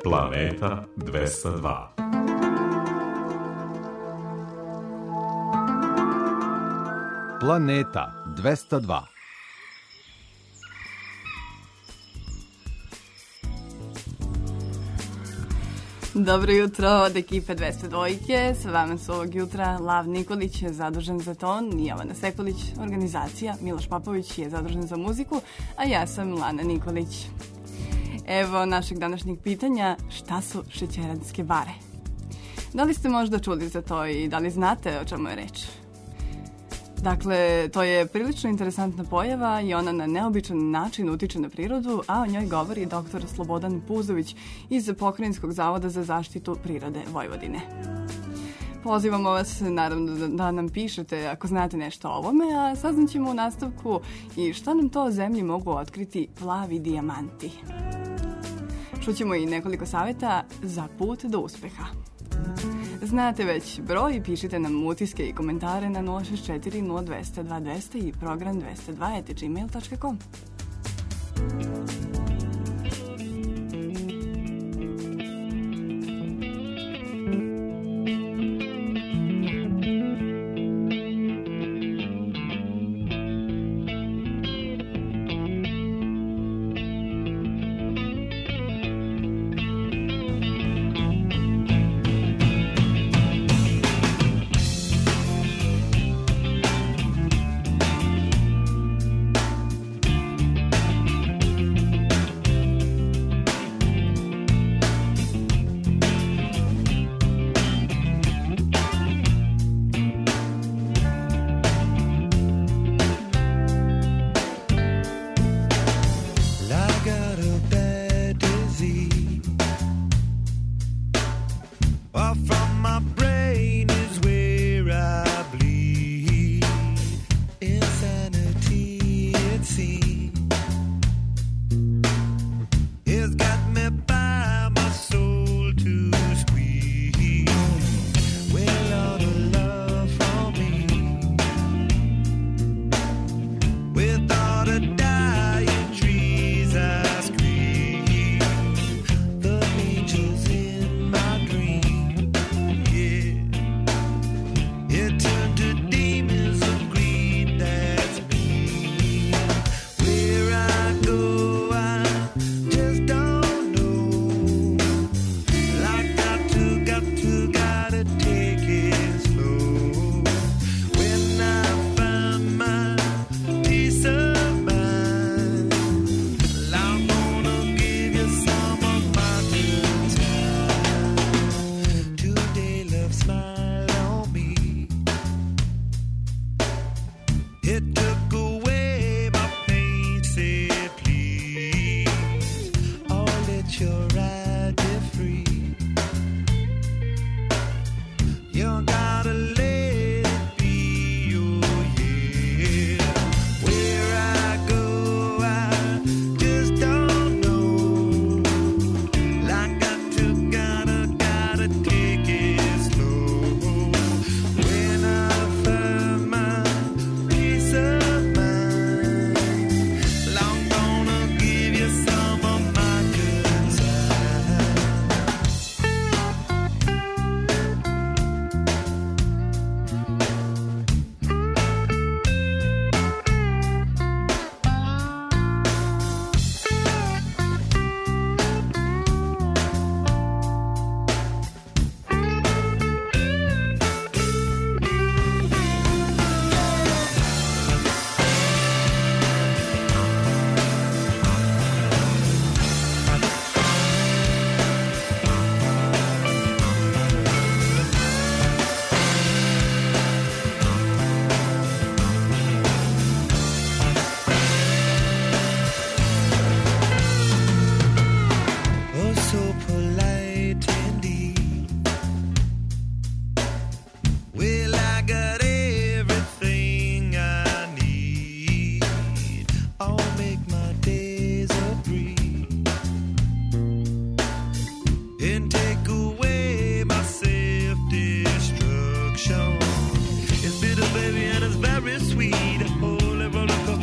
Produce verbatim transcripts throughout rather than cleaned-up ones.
Planeta dvesta dva. Planeta dvesta dva. Dobro jutro od ekipe dvesta dva. S vama su ovog jutra Lav Nikolić je zadužen za ton, Jovana Sekulić, organizacija, Miloš Papović je zadužen za muziku, a ja sam Lana Nikolić. Evo našeg današnjeg pitanja, šta su šećeranske bare? Da li ste možda čuli za to i da li znate o čemu je reč? Dakle, to je prilično interesantna pojava i ona na neobičan način utiče na prirodu, a o njoj govori doktor Slobodan Puzović iz Pokrajinskog zavoda za zaštitu prirode Vojvodine. Pozivamo vas, naravno, da, da nam pišete ako znate nešto o ovome, a saznaćemo u nastavku i šta nam to o zemlji mogu otkriti plavi dijamanti. Čućemo i nekoliko savjeta za put do uspeha. Znate već broj, pišite nam utiske i komentare na nula šest četiri nula dva nula dva dva nula i program dvesta dva at gmail dot com.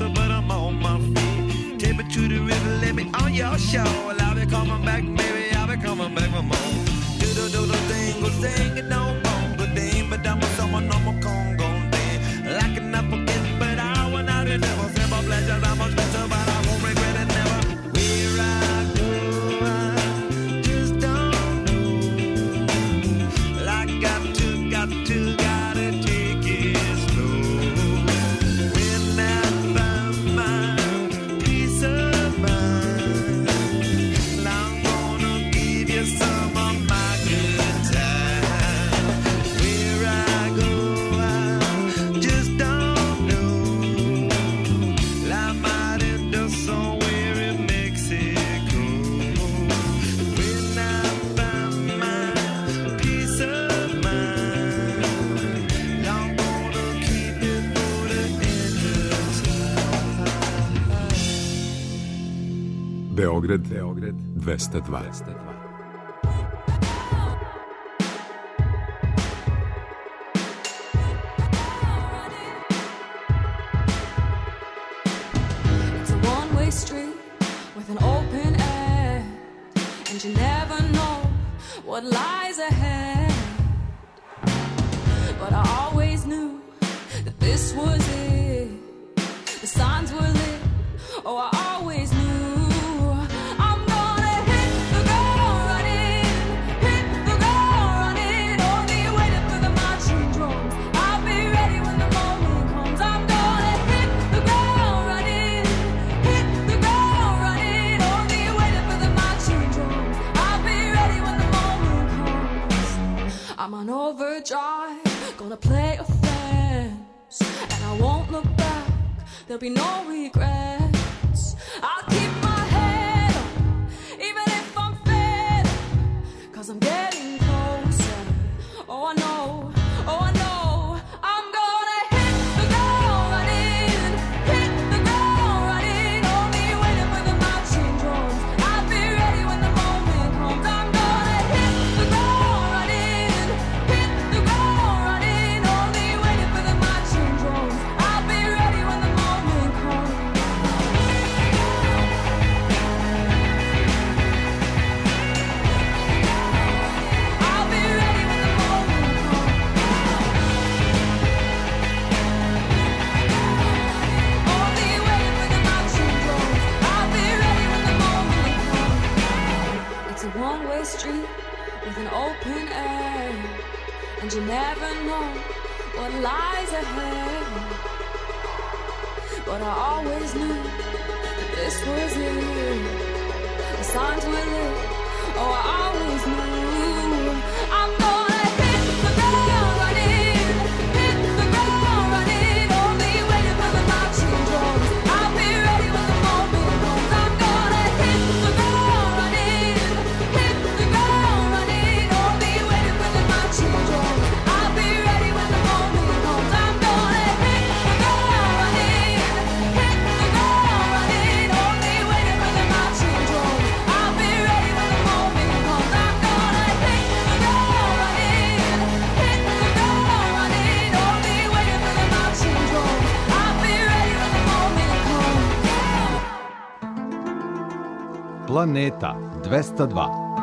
your show. Well, I'll be coming back, baby, I'll be they're coming back for more. Do do do do thing, go sing it, don't bone, but they ain't but I'm someone no more Congo. I cannot forget, but I went out and never felt my pleasure. I'm much better, but I won't regret it never. Where I go, I just don't know. I got to, got to, gotta take it slow. When I find my peace of mind, I'm gonna give you some of my good time. Where I go, I just don't know. I might end up somewhere in Mexico. When I find my peace of mind, I'm gonna keep it for the end of time. Beograd, Beograd, dvesta dva. It's a one-way street with an open end, and you never know what lies ahead. But I always knew that this was it. The signs were lit. Oh, I always knew. I'm gonna hit the ground running, hit the ground running. Only waiting for the marching drums. I'll be ready when the moment comes. I'm gonna hit the ground running, hit the ground running. Only waiting for the marching drums. I'll be ready when the moment comes. I'm on overdrive, gonna play offense, and I won't look back. There'll be no regrets. I'll keep my head up, even if I'm fed up, 'cause I'm getting closer. Oh, I know, oh, I know. I'm gonna hit the ground running, hit the ground running. Only waiting for the marching drums. I'll be ready when the moment comes. I'm gonna hit the ground running, hit the ground running. Only waiting for the marching drums. I'll be ready when the moment comes. I'll be ready when the moment comes. Only waiting for the marching drums. I'll be ready when the moment comes. It's a one-way street with an open air, and you never know what lies ahead. But I always knew that this was it. The signs were lit. Oh, I always knew. I'm gonna hit the ground running, hit the ground running. Only waiting for the marching drums. I'll be ready when the moment comes. I'm gonna hit the ground running, hit the ground running. Only waiting for the marching drums. I'll be ready when the moment comes. I'm gonna hit the ground running, hit the ground running. Only waiting for the marching drums. I'll be ready when the moment comes. I'm gonna hit the ground running, hit the ground running. Only waiting for the marching drums. I'll be ready when the moment comes. Planeta dvesta dva.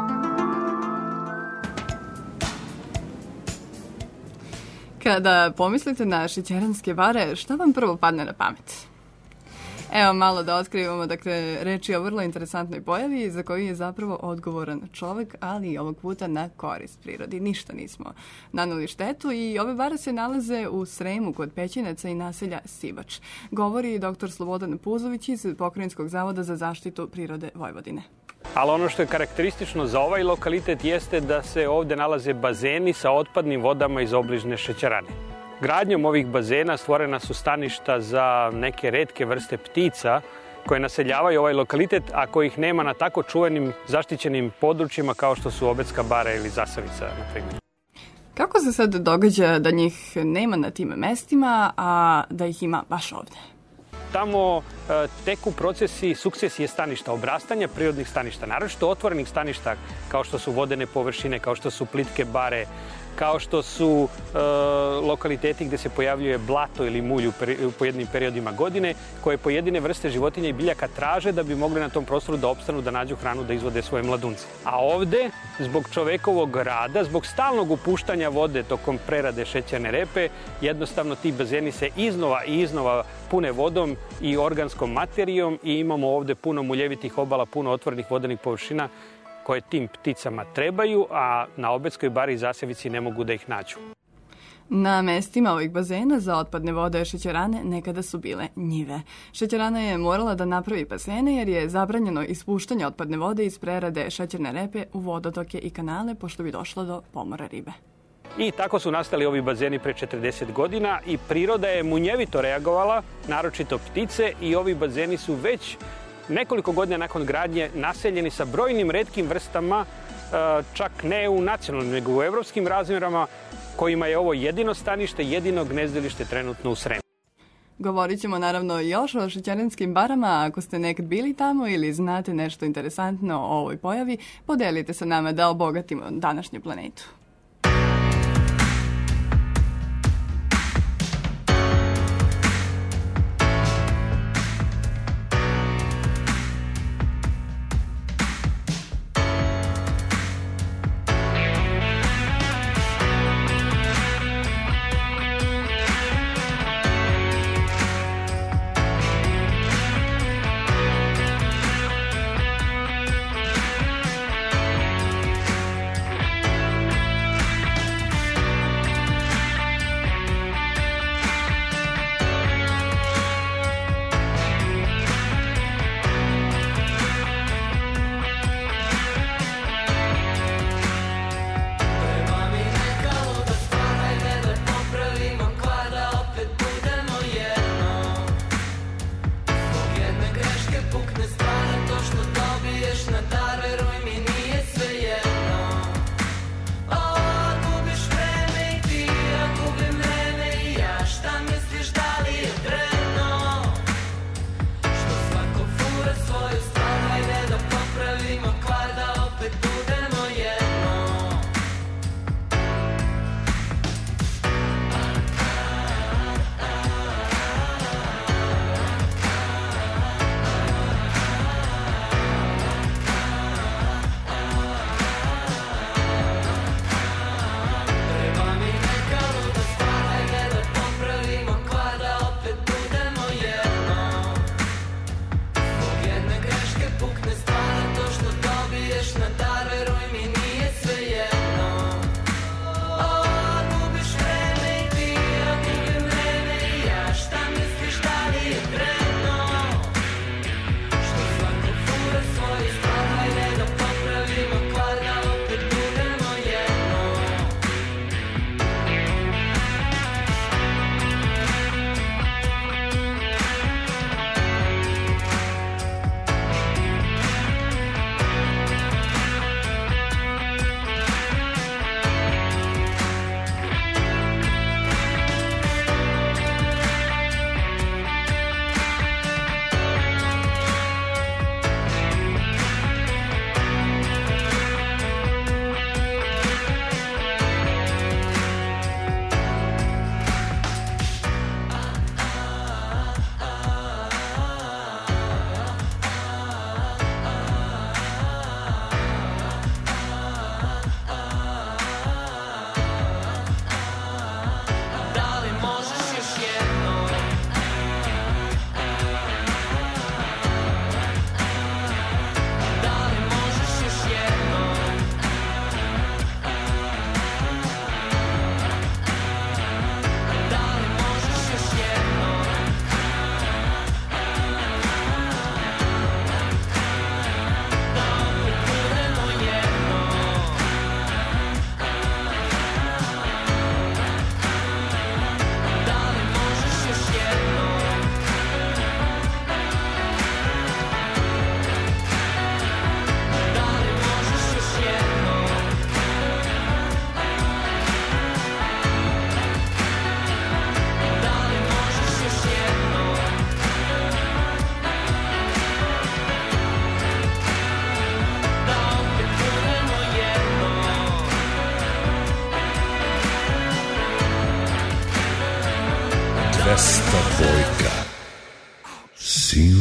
Kada pomislite na šećeranske bare, šta vam prvo padne na pamet? Evo malo da otkrivamo, dakle, reč je o vrlo interesantnoj pojavi za koju je zapravo odgovoran čovek, ali i ovog puta na korist prirodi. Ništa nismo naneli štetu i ove bare se nalaze u Sremu kod Pećinaca i naselja Sibač. Govori doktor Slobodan Puzović iz Pokrajinskog zavoda za zaštitu prirode Vojvodine. Ali ono što je karakteristično za ovaj lokalitet jeste da se ovde nalaze bazeni sa otpadnim vodama iz obližne šećerane. Gradnjom ovih bazena stvorena su staništa za neke retke vrste ptica koje naseljavaju ovaj lokalitet, a kojih nema na tako čuvenim zaštićenim područjima kao što su Obedska bara ili Zasavica, na primjer. Kako se sad događa da njih nema na tim mestima, a da ih ima baš ovde? Tamo e, teku procesi sukcesije staništa, obrastanja prirodnih staništa, naročito otvorenih staništa kao što su vodene površine, kao što su plitke bare, kao što su e, lokaliteti gde se pojavljuje blato ili mulj u, peri, u pojedinim periodima godine, koje pojedine vrste životinja i biljaka traže da bi mogli na tom prostoru da opstanu, da nađu hranu, da izvode svoje mladunce. A ovde, zbog čovekovog rada, zbog stalnog upuštanja vode tokom prerade šećerne repe, jednostavno ti bazeni se iznova i iznova pune vodom i organskom materijom i imamo ovde puno muljevitih obala, puno otvorenih vodenih površina koje tim pticama trebaju, a na Obedskoj bari i Zasevici ne mogu da ih nađu. Na mestima ovih bazena za otpadne vode šećerane nekada su bile njive. Šećerana je morala da napravi bazene jer je zabranjeno ispuštanje otpadne vode iz prerade šećerne repe u vodotoke i kanale, pošto bi došlo do pomora ribe. I tako su nastali ovi bazeni pre četrdeset godina i priroda je munjevito reagovala, naročito ptice, i ovi bazeni su već nekoliko godina nakon gradnje naseljeni sa brojnim retkim vrstama, čak ne u nacionalnim, nego u evropskim razmjerama, kojima je ovo jedino stanište, jedino gnezdilište trenutno u Sremu. Govorit ćemo naravno još o šećeranskim barama. Ako ste nekad bili tamo ili znate nešto interesantno o ovoj pojavi, podelite sa nama da obogatimo današnju planetu.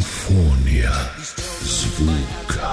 Simfonija zvuka.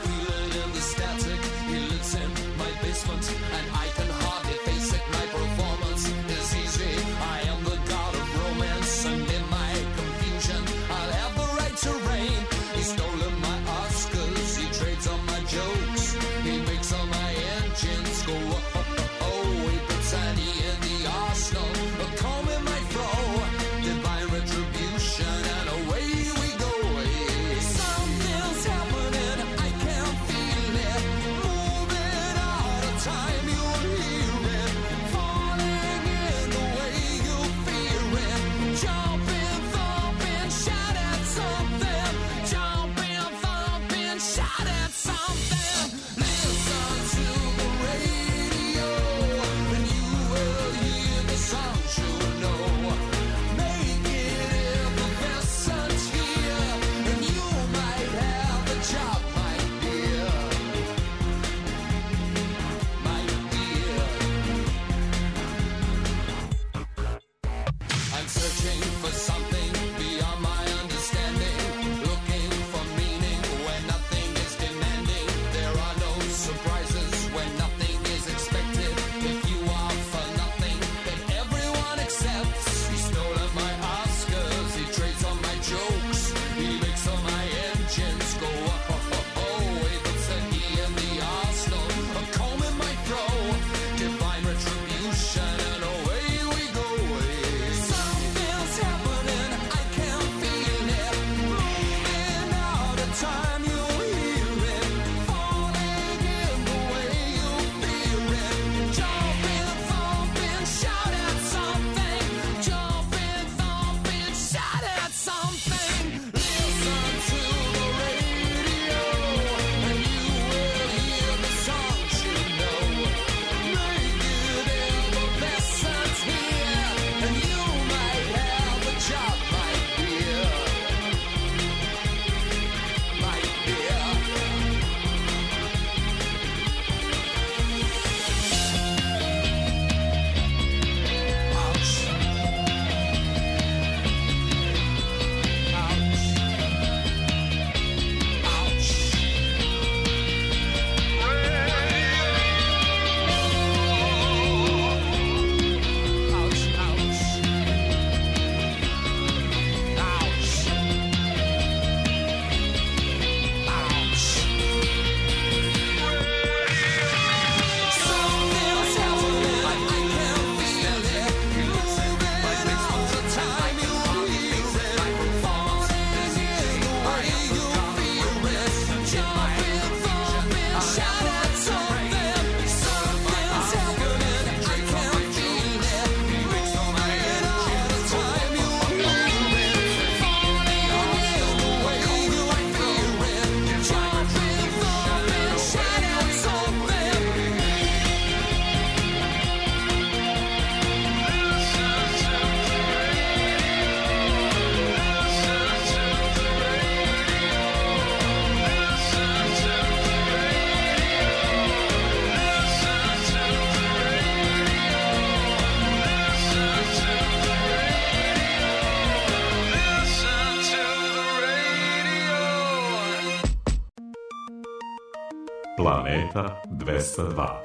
Planeta dvesta dva.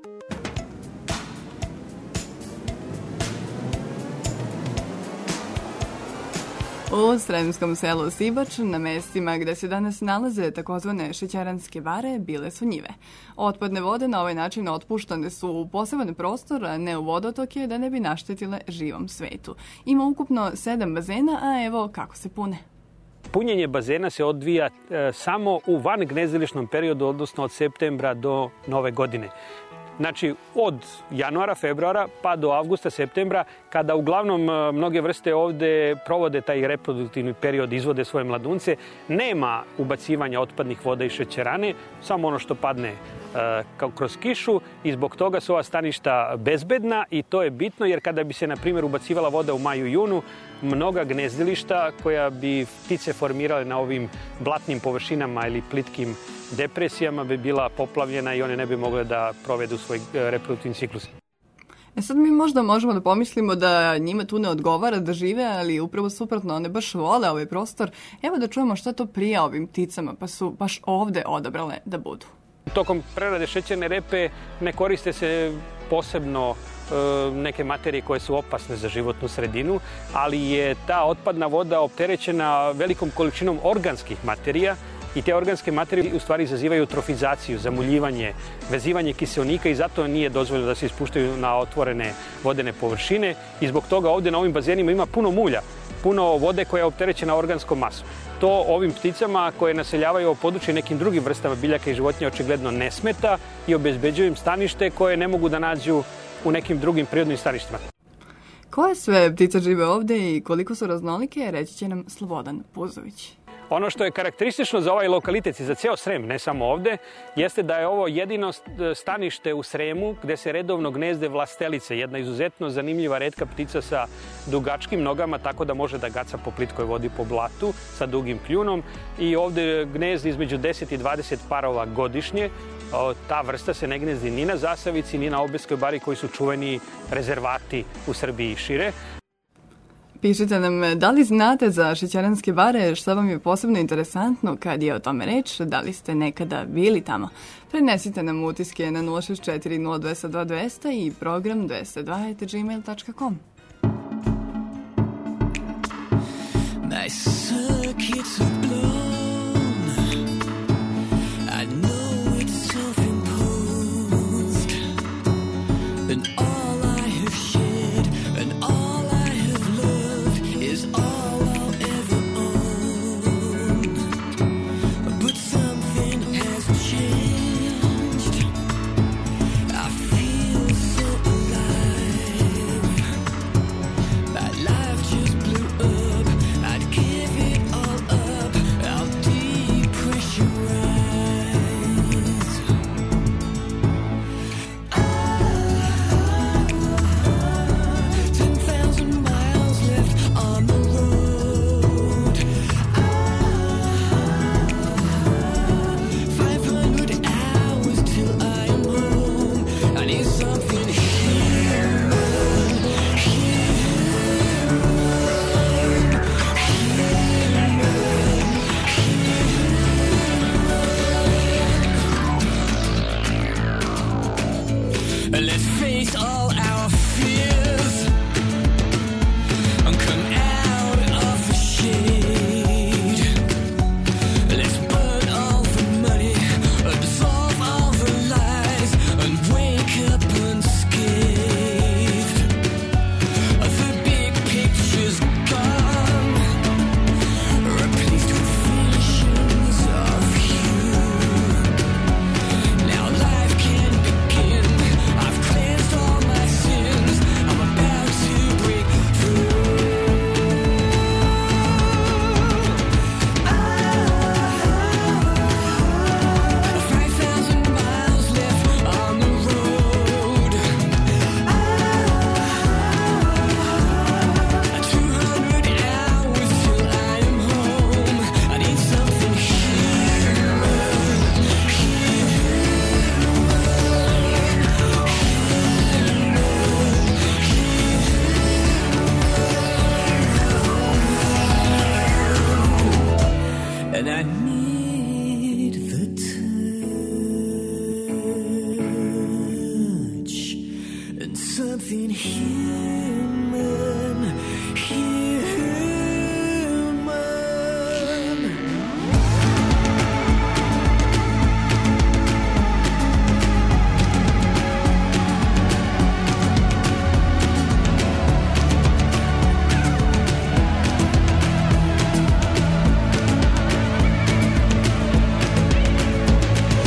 U sremskom selu Sibač, na mestima gde se danas nalaze takozvane šećeranske bare, bile su njive. Otpadne vode na ovaj način otpuštane su u poseban prostor, a ne u vodotoke, da ne bi naštetile živom svetu. Ima ukupno sedam bazena, a evo kako se pune. Punjenje bazena se odvija e, samo u vangnezilišnom periodu, odnosno od septembra do nove godine. Znači, od januara, februara pa do avgusta, septembra, kada uglavnom mnoge vrste ovde provode taj reproduktivni period, izvode svoje mladunce, nema ubacivanja otpadnih voda i šećerane, samo ono što padne kao kroz kišu, i zbog toga su ova staništa bezbedna, i to je bitno jer kada bi se, na primjer, ubacivala voda u maju i junu, mnoga gnezdilišta koja bi ptice formirale na ovim blatnim površinama ili plitkim depresijama bi bila poplavljena i one ne bi mogle da provedu svoj reproduktivni ciklus. E sad mi možda možemo da pomislimo da njima tu ne odgovara da žive, ali upravo suprotno, one baš vole ovaj prostor. Evo da čujemo šta to prija ovim pticama, pa su baš ovde odabrale da budu. Tokom prerade šećerne repe ne koriste se posebno e, neke materije koje su opasne za životnu sredinu, ali je ta otpadna voda opterećena velikom količinom organskih materija i te organske materije u stvari izazivaju eutrofizaciju, zamuljivanje, vezivanje kiseonika i zato nije dozvoljeno da se ispuštaju na otvorene vodene površine i zbog toga ovde na ovim bazenima ima puno mulja, puno vode koja je opterećena organskom masom. To ovim pticama koje naseljavaju ovo područje nekim drugim vrstama biljaka i životinja očigledno ne smeta i obezbeđuju im stanište koje ne mogu da nađu u nekim drugim prirodnim staništima. Koje sve ptice žive ovde i koliko su raznolike, reći će nam Slobodan Puzović. Ono što je karakteristično za ovaj lokalitet i za ceo Srem, ne samo ovde, jeste da je ovo jedino stanište u Sremu gde se redovno gnezde vlastelice, jedna izuzetno zanimljiva retka ptica sa dugačkim nogama, tako da može da gaca po plitkoj vodi po blatu sa dugim kljunom i ovde gnezdi između deset i dvadeset parova godišnje. Ta vrsta se ne gnezdi ni na zasavici, ni na obeskoj bari koji su čuveni rezervati u Srbiji i šire. Pišite nam, da li znate za šećeranske bare, šta vam je posebno interesantno kad je o tome reč, da li ste nekada bili tamo. Prenesite nam utiske na nula šest četiri nula dva dva dva nula zero i program dvesta dva at gmail dot com. My circuits are blown. I know it's self-imposed. And all I have shared and all I have loved is all I'll ever own. But something has changed. I feel so alive. My life just blew up. I'd give it all up. I'll depressurize. Ten thousand miles left on the road. Five hundred hours till I am home. I need something human. Let's face all our fears and come out of the shade. Let's burn all the money, absolve all the lies, and wake up unscathed. The big picture's gone, replaced with visions of you. Now life can begin. I've cleansed all my sins. I'm about to break through. Five thousand miles left on the road. Two hundred hours till I am home. I need something human. And I need the touch and something human, human.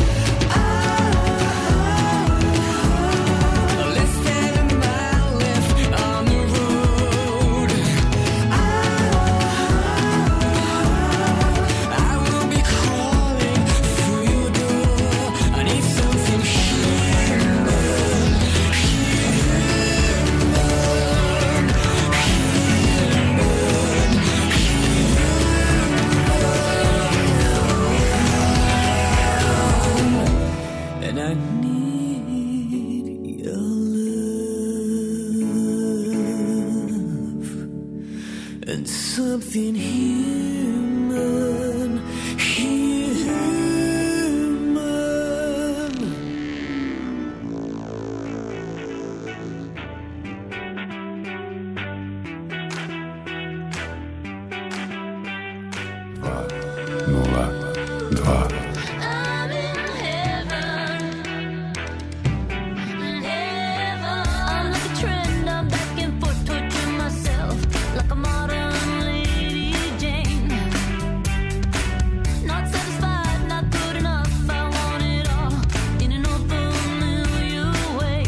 Less than a mile left nothing human, human. Dva, nula, dva. I'm in heaven, in heaven. I'm like a trend, I'm back and forth, torturing myself like a modern Lady Jane. Not satisfied, not good enough. I want it all in an old familiar way.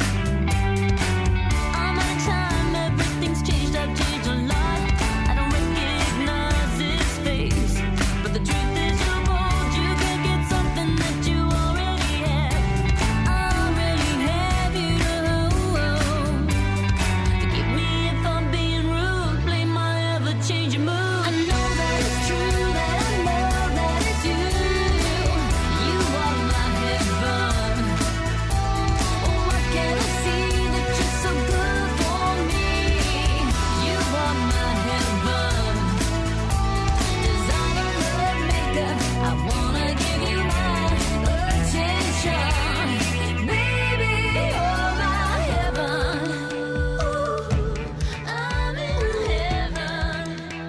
I'm out of time, everything's changed. I've changed a lot. I don't recognize this face, but the truth is you're bold. You can get something that you already have. I already have you to hold. Forgive me if I'm being rude. Blame my ever-changing mood. I know that it's true, that I know that it's you. You are my heaven. Oh, why can't I see that you're so good for me? You are my heaven. Designer, love maker, I wanna give you my attention. Baby, you're my heaven. Ooh, I'm in heaven.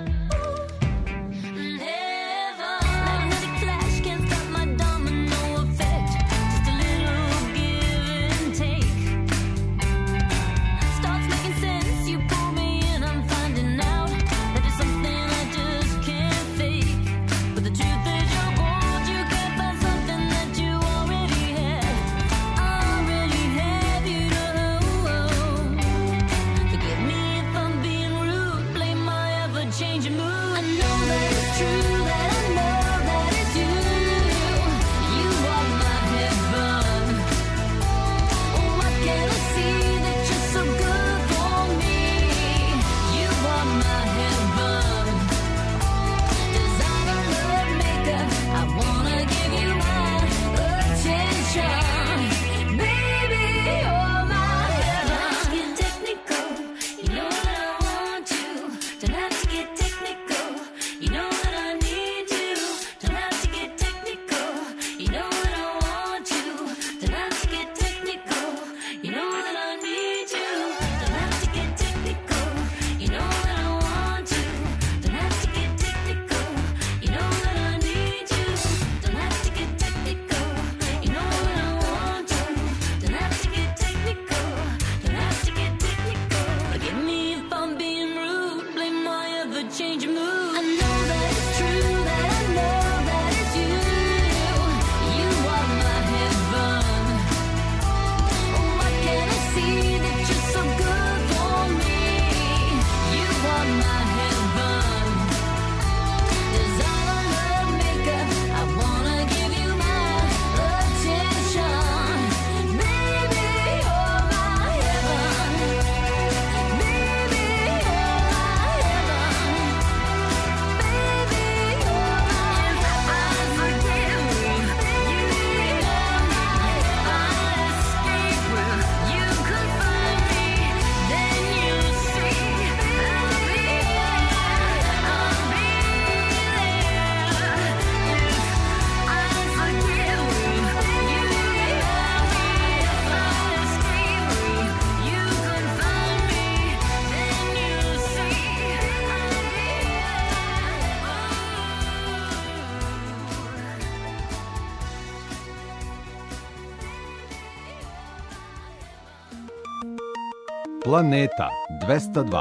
In heaven. Magnetic flash can't stop my domino effect. Just a little give and take. Starts making sense. You pull me in, I'm finding out that there's something I just can't fake. But the truth is you're bold. You can't find something that you already had. I already have you to hold. Forgive me if I'm being rude. Blame my ever-changing mood. I know that it's true, that I know that it's you. You are my heaven. Oh, why can't I see that you're so good for me? You are my heaven. Designer, love maker, I wanna give you my attention. Baby, you're my heaven. Let's get technical. You know that I want you. Don't have to get technical. You know that I need you. Don't have to get technical. You know that I want you. Don't have to get technical. You know that I need you. Don't have to get technical. You know that I want you. Don't have to get technical. You know that I need you. Don't have to get technical. You know that I want you. Don't have to get technical. Don't have to get technical. Forgive me if I'm being rude. Blame my ever-changing mood. I know that it's true, that I know that it's you. You are my heaven. Oh, why can't I see that you're so good for me? You are my heaven. Designer, love maker, I wanna give you my attention. Baby, you're my heaven. Baby, you're my heaven. Baby, you're my heaven. I forgive you. You are my escape route. You could find me, then you see I'll be there. I'll be there. I forgive you. You are my escape route. You could find me, then you see I'll be Planeta dvesta dva.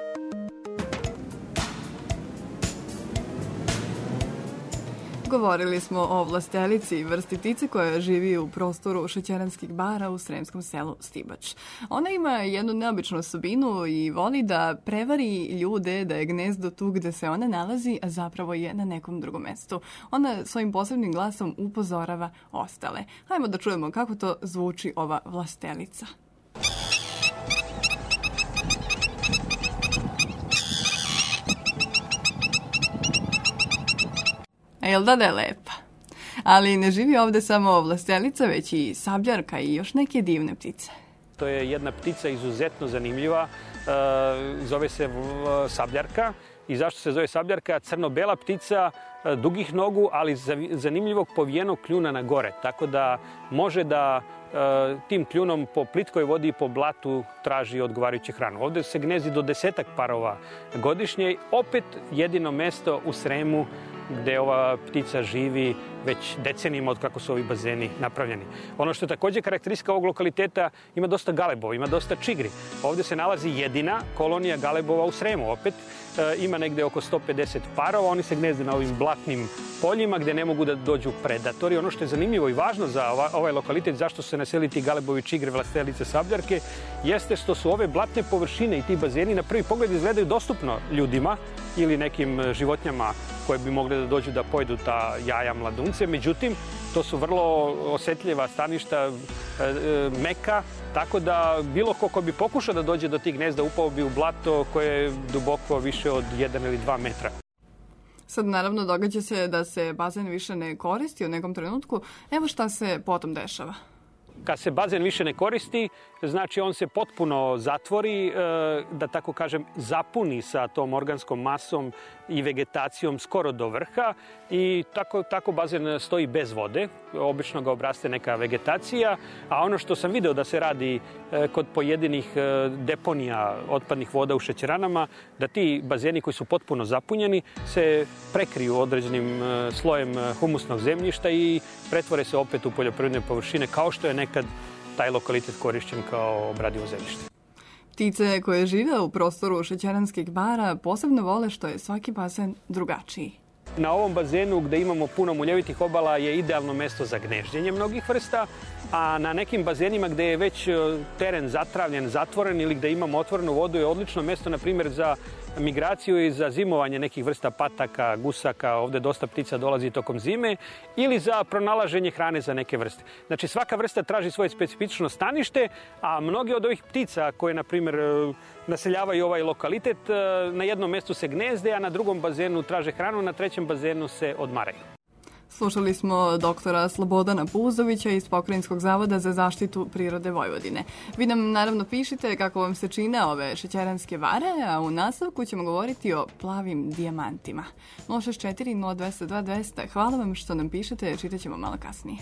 Govorili smo o vlastelici, vrsti ptice koja živi u prostoru šećeranskih bara u sremskom selu Stibač. Ona ima jednu neobičnu osobinu i voli da prevari ljude da je gnezdo tu gde se ona nalazi, a zapravo je na nekom drugom mestu. Ona svojim posebnim glasom upozorava ostale. Hajmo da čujemo kako to zvuči ova vlastelica. A jel da da je lepa? Ali ne živi ovde samo vlastelica, već i sabljarka i još neke divne ptice. To je jedna ptica izuzetno zanimljiva, e, zove se v- sabljarka i zašto se zove sabljarka? Crno-bela ptica, dugih nogu, ali zanimljivog povijenog kljuna na gore. Tako da može da tim kljunom po plitkoj vodi i po blatu traži odgovarajuću hranu. Ovdje se gnezdi do desetak parova godišnje. Opet jedino mesto u Sremu gde ova ptica živi već decenijima od kako su ovi bazeni napravljeni. Ono što je također karakteristika ovog lokaliteta, ima dosta galebova, ima dosta čigri. Ovdje se nalazi jedina kolonija galebova u Sremu. Opet e, ima negde oko sto pedeset parova, oni se gnezde na ovim blatnim poljima gde ne mogu da dođu predatori. Ono što je zanimljivo i važno za ova, ovaj lokalitet, zašto su se naselili ti galebovi, čigre, vlastelice, sabljarke, jeste što su ove blatne površine i ti bazeni na prvi pogled izgledaju dostupno ljudima ili nekim životinjama koje bi mogle da dođu da pojedu ta jaja mladunce. Međutim, to su vrlo osetljiva staništa, e, e, meka, tako da bilo ko ko bi pokušao da dođe do tih gnezda upao bi u blato koje je duboko više od jedan ili dva metra. Sad naravno događa se da se bazen više ne koristi u nekom trenutku. Evo šta se potom dešava. Kad se bazen više ne koristi, znači on se potpuno zatvori, da tako kažem, zapuni sa tom organskom masom i vegetacijom skoro do vrha i tako, tako bazen stoji bez vode. Obično ga obraste neka vegetacija, a ono što sam video da se radi kod pojedinih deponija otpadnih voda u šećeranama, da ti bazeni koji su potpuno zapunjeni se prekriju određenim slojem humusnog zemljišta i pretvore se opet u poljoprivredne površine, kao što je nekad taj lokalitet korišćen kao obradivo zemljište. Ptice koje žive u prostoru šećeranskih bara posebno vole što je svaki bazen drugačiji. Na ovom bazenu gde imamo puno muljevitih obala je idealno mesto za gnežđenje mnogih vrsta, a na nekim bazenima gde je već teren zatravljen, zatvoren ili gde imamo otvorenu vodu je odlično mesto, na primjer, za migraciju i za zimovanje nekih vrsta pataka, gusaka, ovde dosta ptica dolazi tokom zime, ili za pronalaženje hrane za neke vrste. Znači svaka vrsta traži svoje specifično stanište, a mnoge od ovih ptica koje, na primjer, naseljavaju ovaj lokalitet, na jednom mestu se gnezde, a na drugom bazenu traže hranu, na trećem bazenu se odmaraju. Slušali smo doktora Slobodana Puzovića iz Pokrajinskog zavoda za zaštitu prirode Vojvodine. Vi nam naravno pišite kako vam se čine ove šećeranske bare, a u nastavku ćemo govoriti o plavim dijamantima. nula šest četiri nula dva nula dva dva nula nula. Hvala vam što nam pišete, čitat ćemo malo kasnije.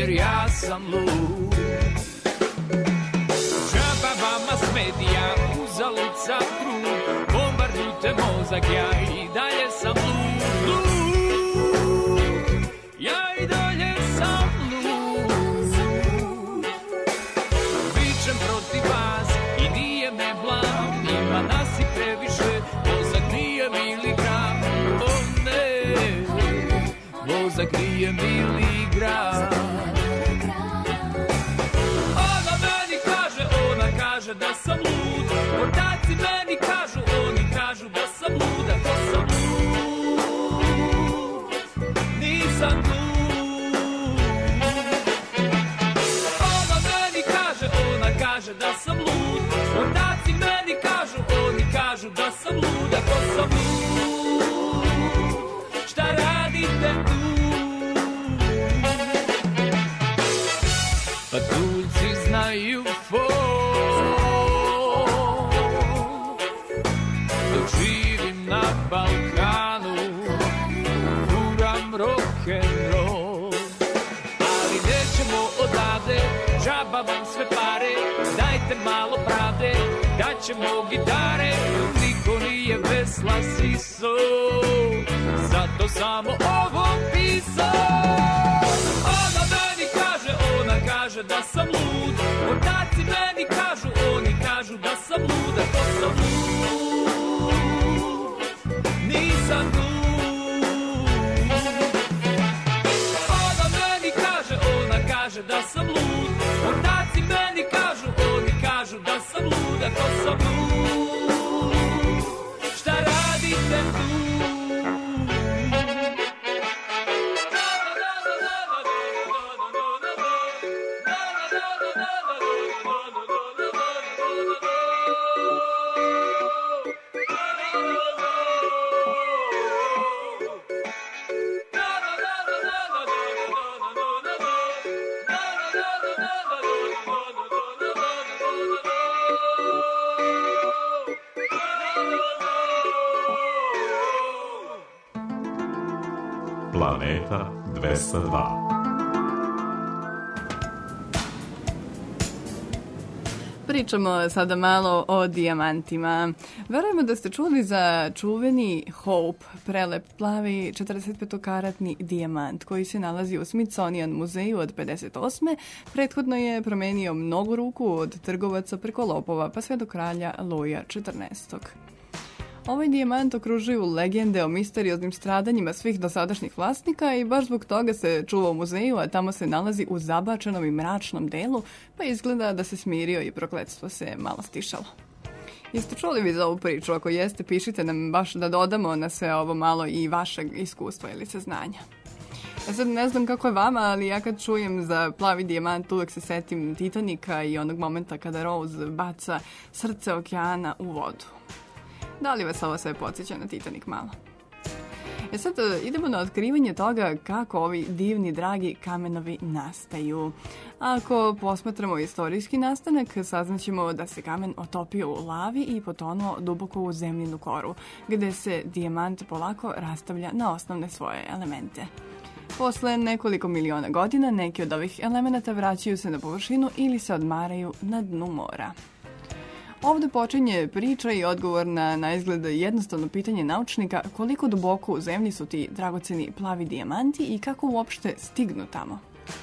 jer ja sam lud. Džaba vama smedija, uzalud sam trud, bombardujte mozak, ja i dalje sam lud, lud. Ja i dalje sam lud. Vičem protiv vas i nije me blam, ima nas i previše, mozak nije miligram. O ne, mozak nije miligram. Ona meni kaže, ona kaže da sam lud. Ortaci meni kažu, oni kažu da sam lud. Ako sam lud, nisam lud. Ona meni kaže, ona kaže da sam lud. Ortaci meni kažu, oni kažu da sam lud. Ako sam lud, šta radite tu? Pa tuljci znaju fol, dok živim na Balkanu, furam rock'n'roll. Ali nećemo odavde, džaba vam sve pare, dajte malo pravde, daćemo gitare. Niko nije vesla siso, zato samo ovo pisao. Ona meni kaže, ona kaže da sam lud. Ortaci meni kažu, oni kažu da sam lud. Ako sam lud, nisam lud. Ona meni kaže, ona kaže da sam lud. Ortaci meni kažu, oni kažu da sam lud. Ako sam lud, šta radite tu? Planeta dvesta dva. Pričamo sada malo o dijamantima. Verujemo da ste čuli za čuveni Hope, prelep plavi četrdeset petokaratni dijamant koji se nalazi u Smithsonian muzeju od pedeset osme. Prethodno je promenio mnogo ruku od trgovaca preko lopova pa sve do kralja Luja četrnaestog. Ovaj dijamant okružuju legende o misterioznim stradanjima svih dosadašnjih vlasnika i baš zbog toga se čuva u muzeju, a tamo se nalazi u zabačenom i mračnom delu, pa izgleda da se smirio i prokletstvo se malo stišalo. Jeste čuli vi za ovu priču? Ako jeste, pišite nam baš da dodamo na sve ovo malo i vašeg iskustva ili saznanja. Ja sad ne znam kako je vama, ali ja kad čujem za plavi dijamant uvek se setim Titanika i onog momenta kada Rose baca srce okeana u vodu. Da li vas ovo sve podsjeća na Titanik malo? E sad idemo na otkrivanje toga kako ovi divni, dragi kamenovi nastaju. Ako posmatramo istorijski nastanak, saznaćemo da se kamen otopio u lavi i potonuo duboko u zemljinu koru, gde se dijamant polako rastavlja na osnovne svoje elemente. Posle nekoliko miliona godina neki od ovih elemenata vraćaju se na površinu ili se odmaraju na dnu mora. Ovde počinje priča i odgovor na na izgled jednostavno pitanje naučnika koliko duboko u zemlji su ti dragoceni plavi dijamanti i kako uopšte stignu tamo.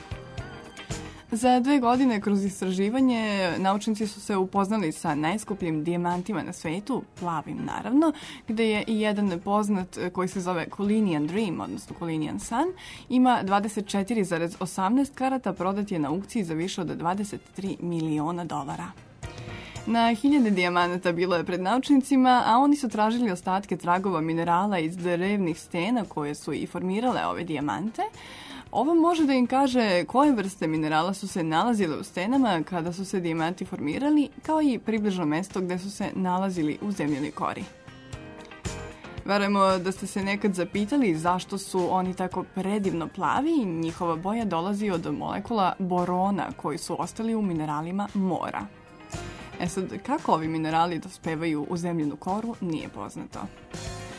Za dve godine kroz istraživanje naučnici su se upoznali sa najskupljim dijamantima na svetu, plavim naravno, gde je i jedan poznat koji se zove Cullinan Dream, odnosno Cullinan Sun, ima dvadeset četiri zarez osamnaest karata, prodat je na aukciji za više od dvadeset tri miliona dolara. Na hiljade dijamanata bilo je pred naučnicima, a oni su tražili ostatke tragova minerala iz drevnih stena koje su i formirale ove dijamante. Ovo može da im kaže koje vrste minerala su se nalazile u stenama kada su se dijamanti formirali, kao i približno mesto gde su se nalazili u zemljinoj kori. Verujemo da ste se nekad zapitali zašto su oni tako predivno plavi i njihova boja dolazi od molekula borona koji su ostali u mineralima mora. E sad, kako ovi minerali dospevaju u zemljinu koru, nije poznato.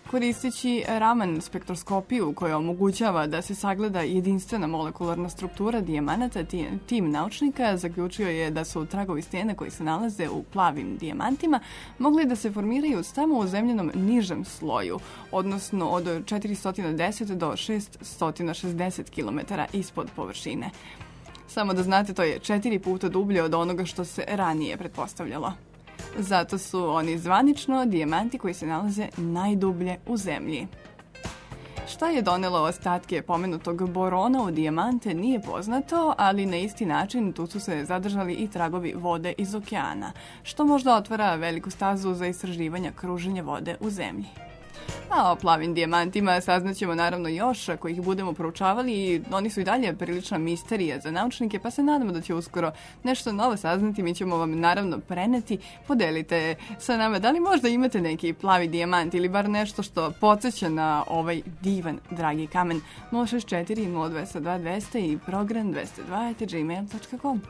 Koristeći Raman spektroskopiju koja omogućava da se sagleda jedinstvena molekularna struktura dijamanata, tim naučnika zaključio je da su tragovi stijene koji se nalaze u plavim dijamantima mogli da se formiraju samo u zemljenom nižem sloju, odnosno od četiristo deset do šeststo šezdeset kilometara ispod površine. Samo da znate, to je četiri puta dublje od onoga što se ranije pretpostavljalo. Zato su oni zvanično dijamanti koji se nalaze najdublje u zemlji. Šta je donelo ostatke pomenutog borona u dijamante nije poznato, ali na isti način tu su se zadržali i tragovi vode iz okeana, što možda otvara veliku stazu za istraživanja kruženja vode u zemlji. A o plavim dijamantima saznaćemo naravno još ako ih budemo proučavali i oni su i dalje prilična misterija za naučnike, pa se nadamo da će uskoro nešto novo saznati. Mi ćemo vam naravno preneti, podelite sa nama da li možda imate neki plavi dijamant ili bar nešto što podsjeća na ovaj divan dragi kamen. nula šest četiri nula dva dva dvesta i program dvesta dva at gmail dot com.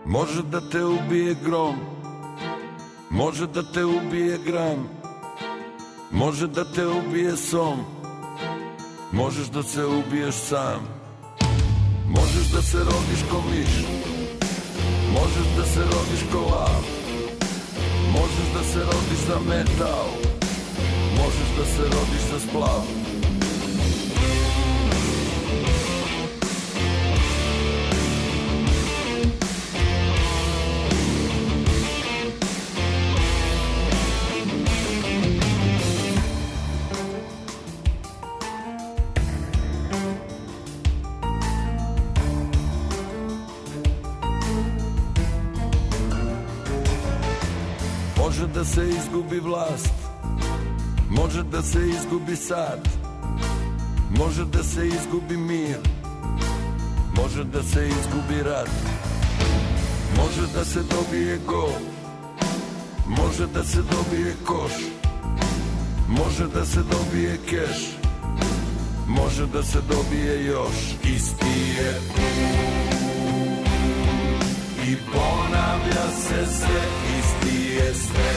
Može da te ubije grom, može da te ubije gram, može da te ubije som, možeš da se ubiješ sam. Možeš da se rodiš ko miš, možeš da se rodiš ko lav, možeš da se rodiš za metal, možeš da se rodiš za splav. Može da se izgubi vlast, može da se izgubi sad, može da se izgubi mir, može da se izgubi rat, može da se dobije gol, može da se dobije koš, može da se dobije keš, može da se dobije još. Isti je i ponavlja se sve, isti je sve,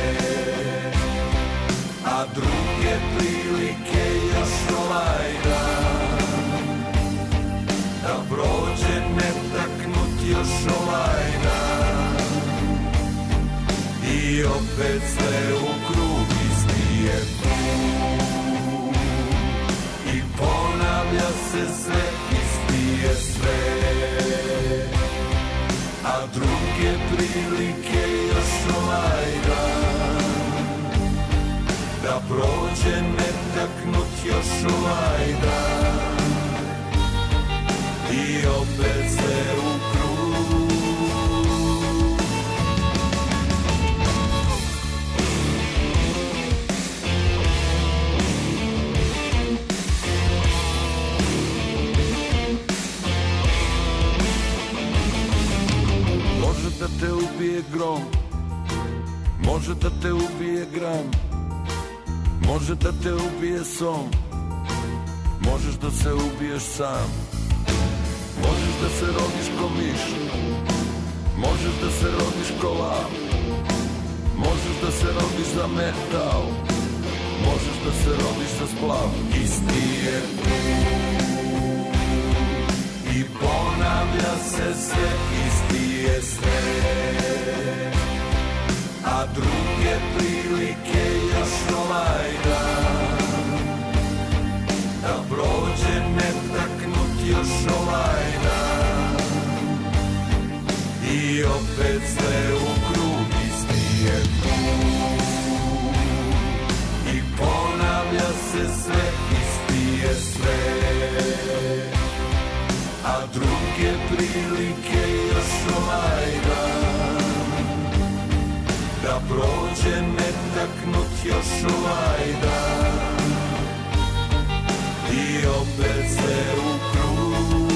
a druge prilike još ovaj dan, da prođe netaknut još ovaj dan, i opet sve u krug, isti je put, i ponavlja se sve, isti je sve, a druge prilike još ovaj dan, da prođe netaknut još ovaj dan, i opet sve u krug. Može da te ubije grom, može da te ubije gram, može da te ubije som, možeš da se ubiješ sam. Možeš da se rodiš ko miš, možeš da se rodiš ko lav, možeš da se rodiš za metal, možeš da se rodiš za splav. Isti je i ponavlja se sve, isti je sve, a druge prilike još ovaj dan, da prođe netaknut još ovaj dan, i opet sve u krug, isti je krug, i ponavlja se sve, isti je sve, a druge prilike još ovaj dan, da prođe netaknut još ovaj dan, i opet sve u krug.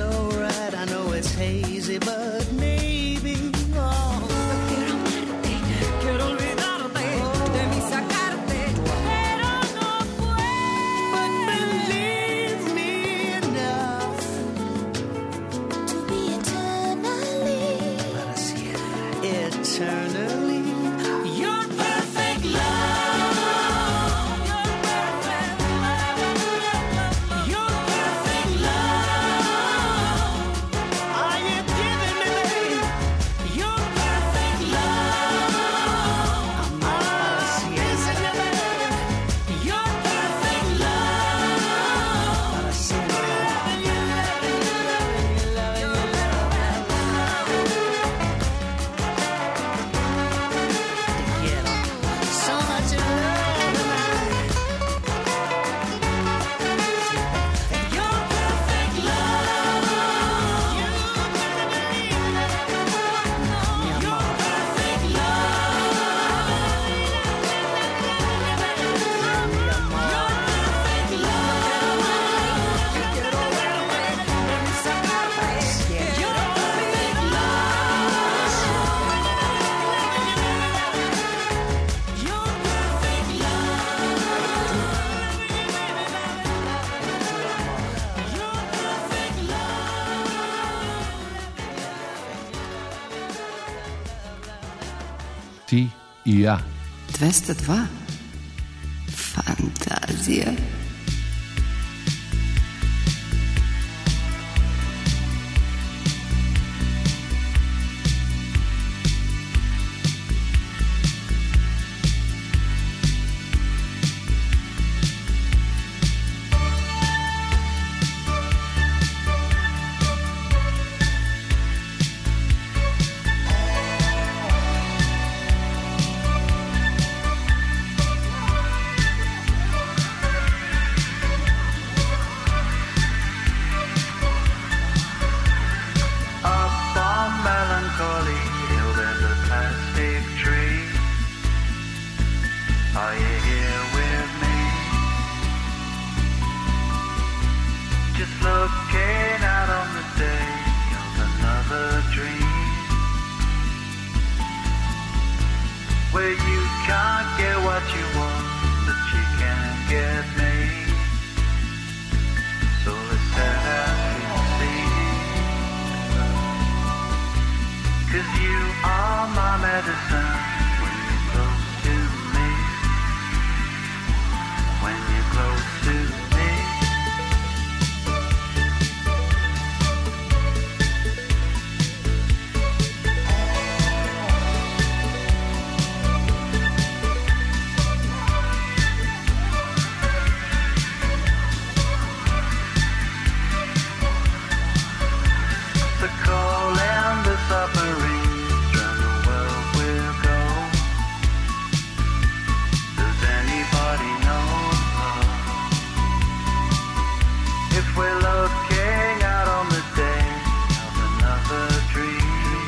so right. I know it's hazy, but maybe. Oh, quiero amarte, quiero olvidarte, de mí sacarte, pero no puedo. but believe me enough To be eternally, para siempre, eternally. You're perfect love. you're perfect love. You're perfect love. Are you giving me, babe? You're perfect love. I'm missing you, babe. You're perfect love. Para siempre. Te quiero. So much in love tonight. You're perfect love. You better believe that. You're perfect love. You're perfect love. Yo quiero verte, de mí sacarte. You're perfect love. You're perfect Ti i ja. dvesta dva. Fantazija. Up on Melancholy Hill there's a plastic tree. Are you here with me? Just looking out on the day of another dream, where you can't get what you want, but you can get me. So let's set out and see. 'Cause you are my medicine when you're close to me. When you're close to me. The call and the submarines round the world will go. Does anybody know if we're looking out on the day of another dream?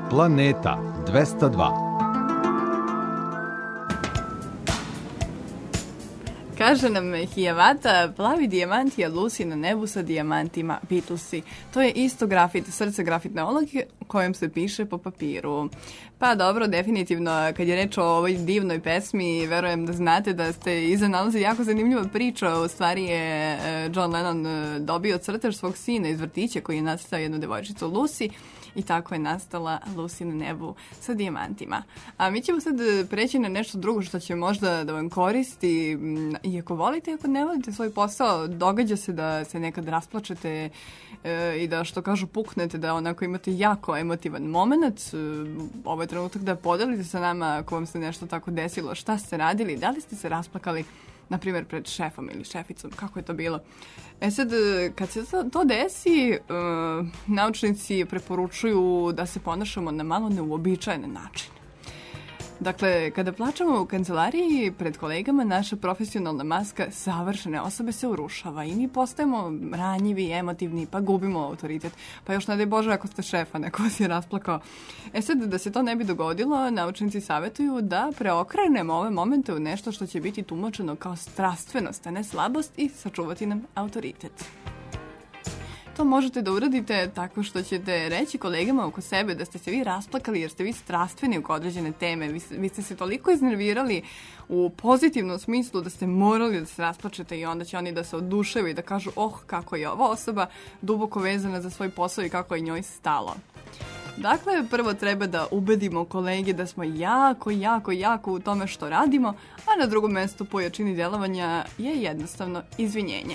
Planeta dvesta dva. Kaže nam Hijavata, plavi dijamant je Lucy na nebu sa dijamantima, Beatlesi. To je isto grafit, srce grafitne olovke kojom se piše po papiru. Pa dobro, definitivno, kad je reč o ovoj divnoj pesmi, verujem da znate da ste iza nalazi jako zanimljiva priča. U stvari je John Lennon dobio crtež svog sina iz vrtića koji je nacrtao jednu devojčicu Lucy i tako je nastala Lucy na nebu sa dijamantima. A mi ćemo sad preći na nešto drugo što će možda da vam koristi. I ako volite, ako ne volite svoj posao, događa se da se nekad rasplačete e, i da, što kažu, puknete, da onako imate jako emotivan moment. E, ovo je trenutak da podelite sa nama ako vam se nešto tako desilo. Šta ste radili? Da li ste se rasplakali, na primjer, pred šefom ili šeficom? Kako je to bilo? E sad, kad se to, to desi, e, naučnici preporučuju da se ponašamo na malo neuobičajene načine. Dakle, kada plačemo u kancelariji pred kolegama, naša profesionalna maska savršene osobe se urušava i mi postajemo ranjivi, emotivni, pa gubimo autoritet. Pa još ne daj Bože ako ste šefa, neko vas je rasplakao. E sad, da se to ne bi dogodilo, naučnici savjetuju da preokrenemo ove momente u nešto što će biti tumačeno kao strastvenost, a ne slabost, i sačuvati nam autoritet. To možete da uradite tako što ćete reći kolegama oko sebe da ste se vi rasplakali jer ste vi strastveni oko određene teme. Vi, vi ste se toliko iznervirali u pozitivnom smislu da ste morali da se rasplačete i onda će oni da se oduševe i da kažu oh, kako je ova osoba duboko vezana za svoj posao i kako je njoj stalo. Dakle, prvo treba da ubedimo kolege da smo jako, jako, jako u tome što radimo, a na drugom mjestu po jačini djelovanja je jednostavno izvinjenje.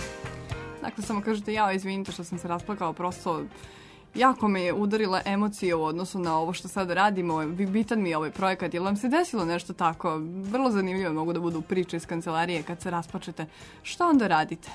Dakle, samo kažete, ja, izvinite što sam se rasplakao, prosto jako me je udarila emocija u odnosu na ovo što sad radimo, bitan mi je ovaj projekat, jer vam se desilo nešto tako, vrlo zanimljivo mogu da budu priče iz kancelarije kad se rasplačete, šta onda radite?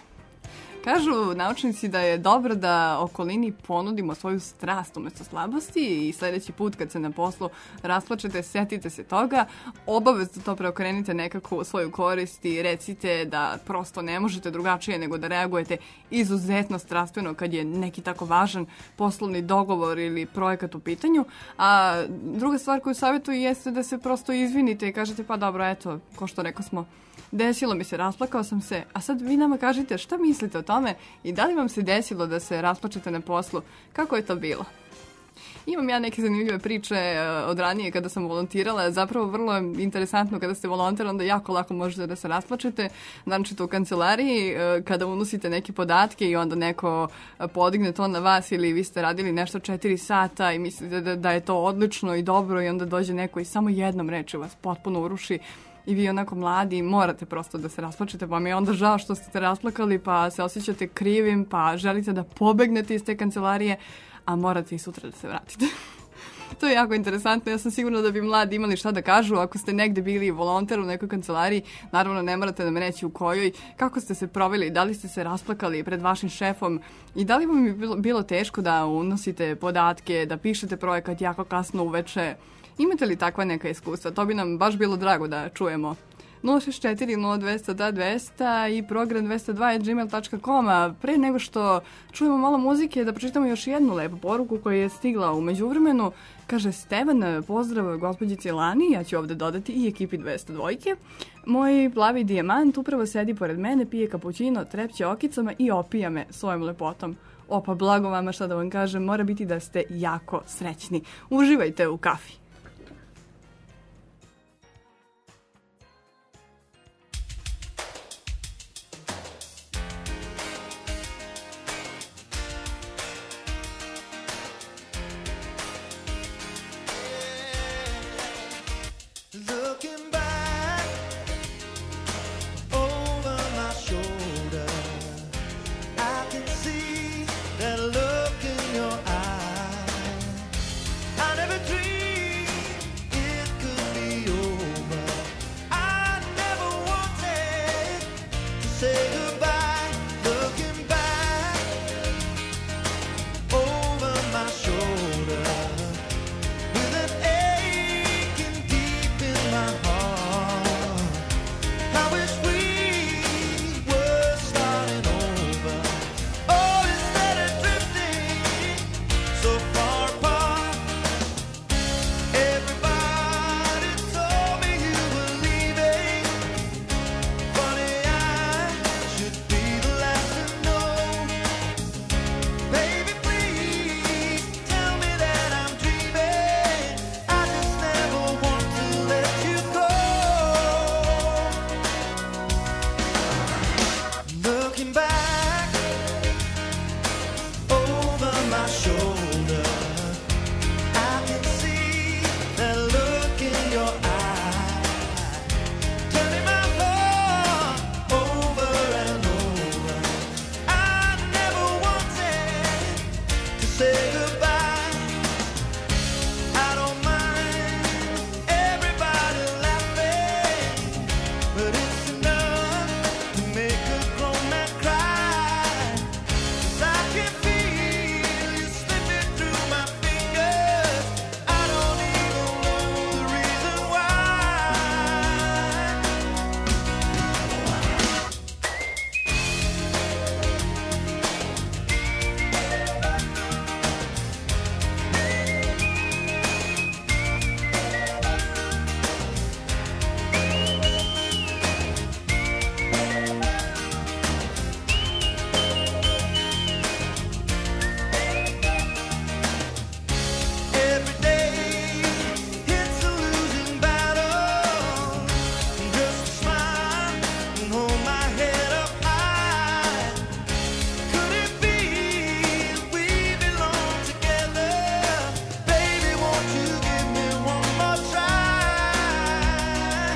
Kažu naučnici da je dobro da okolini ponudimo svoju strast umjesto slabosti i sljedeći put kad se na poslu rasplačete, setite se toga, obavezno to preokrenite nekako u svoju korist i recite da prosto ne možete drugačije nego da reagujete izuzetno strastveno kad je neki tako važan poslovni dogovor ili projekat u pitanju. A druga stvar koju savjetuju jeste da se prosto izvinite i kažete pa dobro, eto, ko što rekao smo, desilo mi se, rasplakao sam se, a sad vi nama kažite šta mislite o tome i da li vam se desilo da se rasplačete na poslu, kako je to bilo? Imam ja neke zanimljive priče od ranije kada sam volontirala, zapravo vrlo interesantno kada ste volonter, onda jako lako možete da se rasplačete, naročito u kancelariji, kada unosite neke podatke i onda neko podigne to na vas ili vi ste radili nešto četiri sata i mislite da, da je to odlično i dobro i onda dođe neko i samo jednom reči vas potpuno uruši. I vi onako mladi morate prosto da se rasplačete, pa mi je onda žao što ste se rasplakali, pa se osjećate krivim, pa želite da pobegnete iz te kancelarije, a morate i sutra da se vratite. To je jako interesantno, ja sam sigurna da bi mladi imali šta da kažu. Ako ste negde bili volonter u nekoj kancelariji, naravno ne morate da me reći u kojoj, kako ste se proveli, da li ste se rasplakali pred vašim šefom i da li vam je bilo, bilo teško da unosite podatke, da pišete projekat jako kasno uveče. Imate li takva neka iskustva? To bi nam baš bilo drago da čujemo. nula šest četiri nula dvesta dva dvesta i program dvesta dva at gmail dot com. A pre nego što čujemo malo muzike, da pročitamo još jednu lepu poruku koja je stigla u međuvremenu. Kaže Stevan, pozdrav gospođici Lani, ja ću ovde dodati i ekipi dvesta dva. Moj plavi dijamant upravo sedi pored mene, pije kapućino, trepće okicama i opija me svojom lepotom. Opa, blago vama, šta da vam kažem, mora biti da ste jako srećni. Uživajte u kafi. Looking back over my shoulder, I can see that look in your eye. I never dreamed my shoulder. I can see that look in your eye, turning my heart over and over. I never wanted to say goodbye. I don't mind everybody laughing, but it's enough to make a grown man cry. 'Cause I can feel you slipping through my fingers. I don't even know the reason why. Every day it's a losing battle. Just smile and hold my head up high. Could it be we belong together? Baby, won't you give me one more try?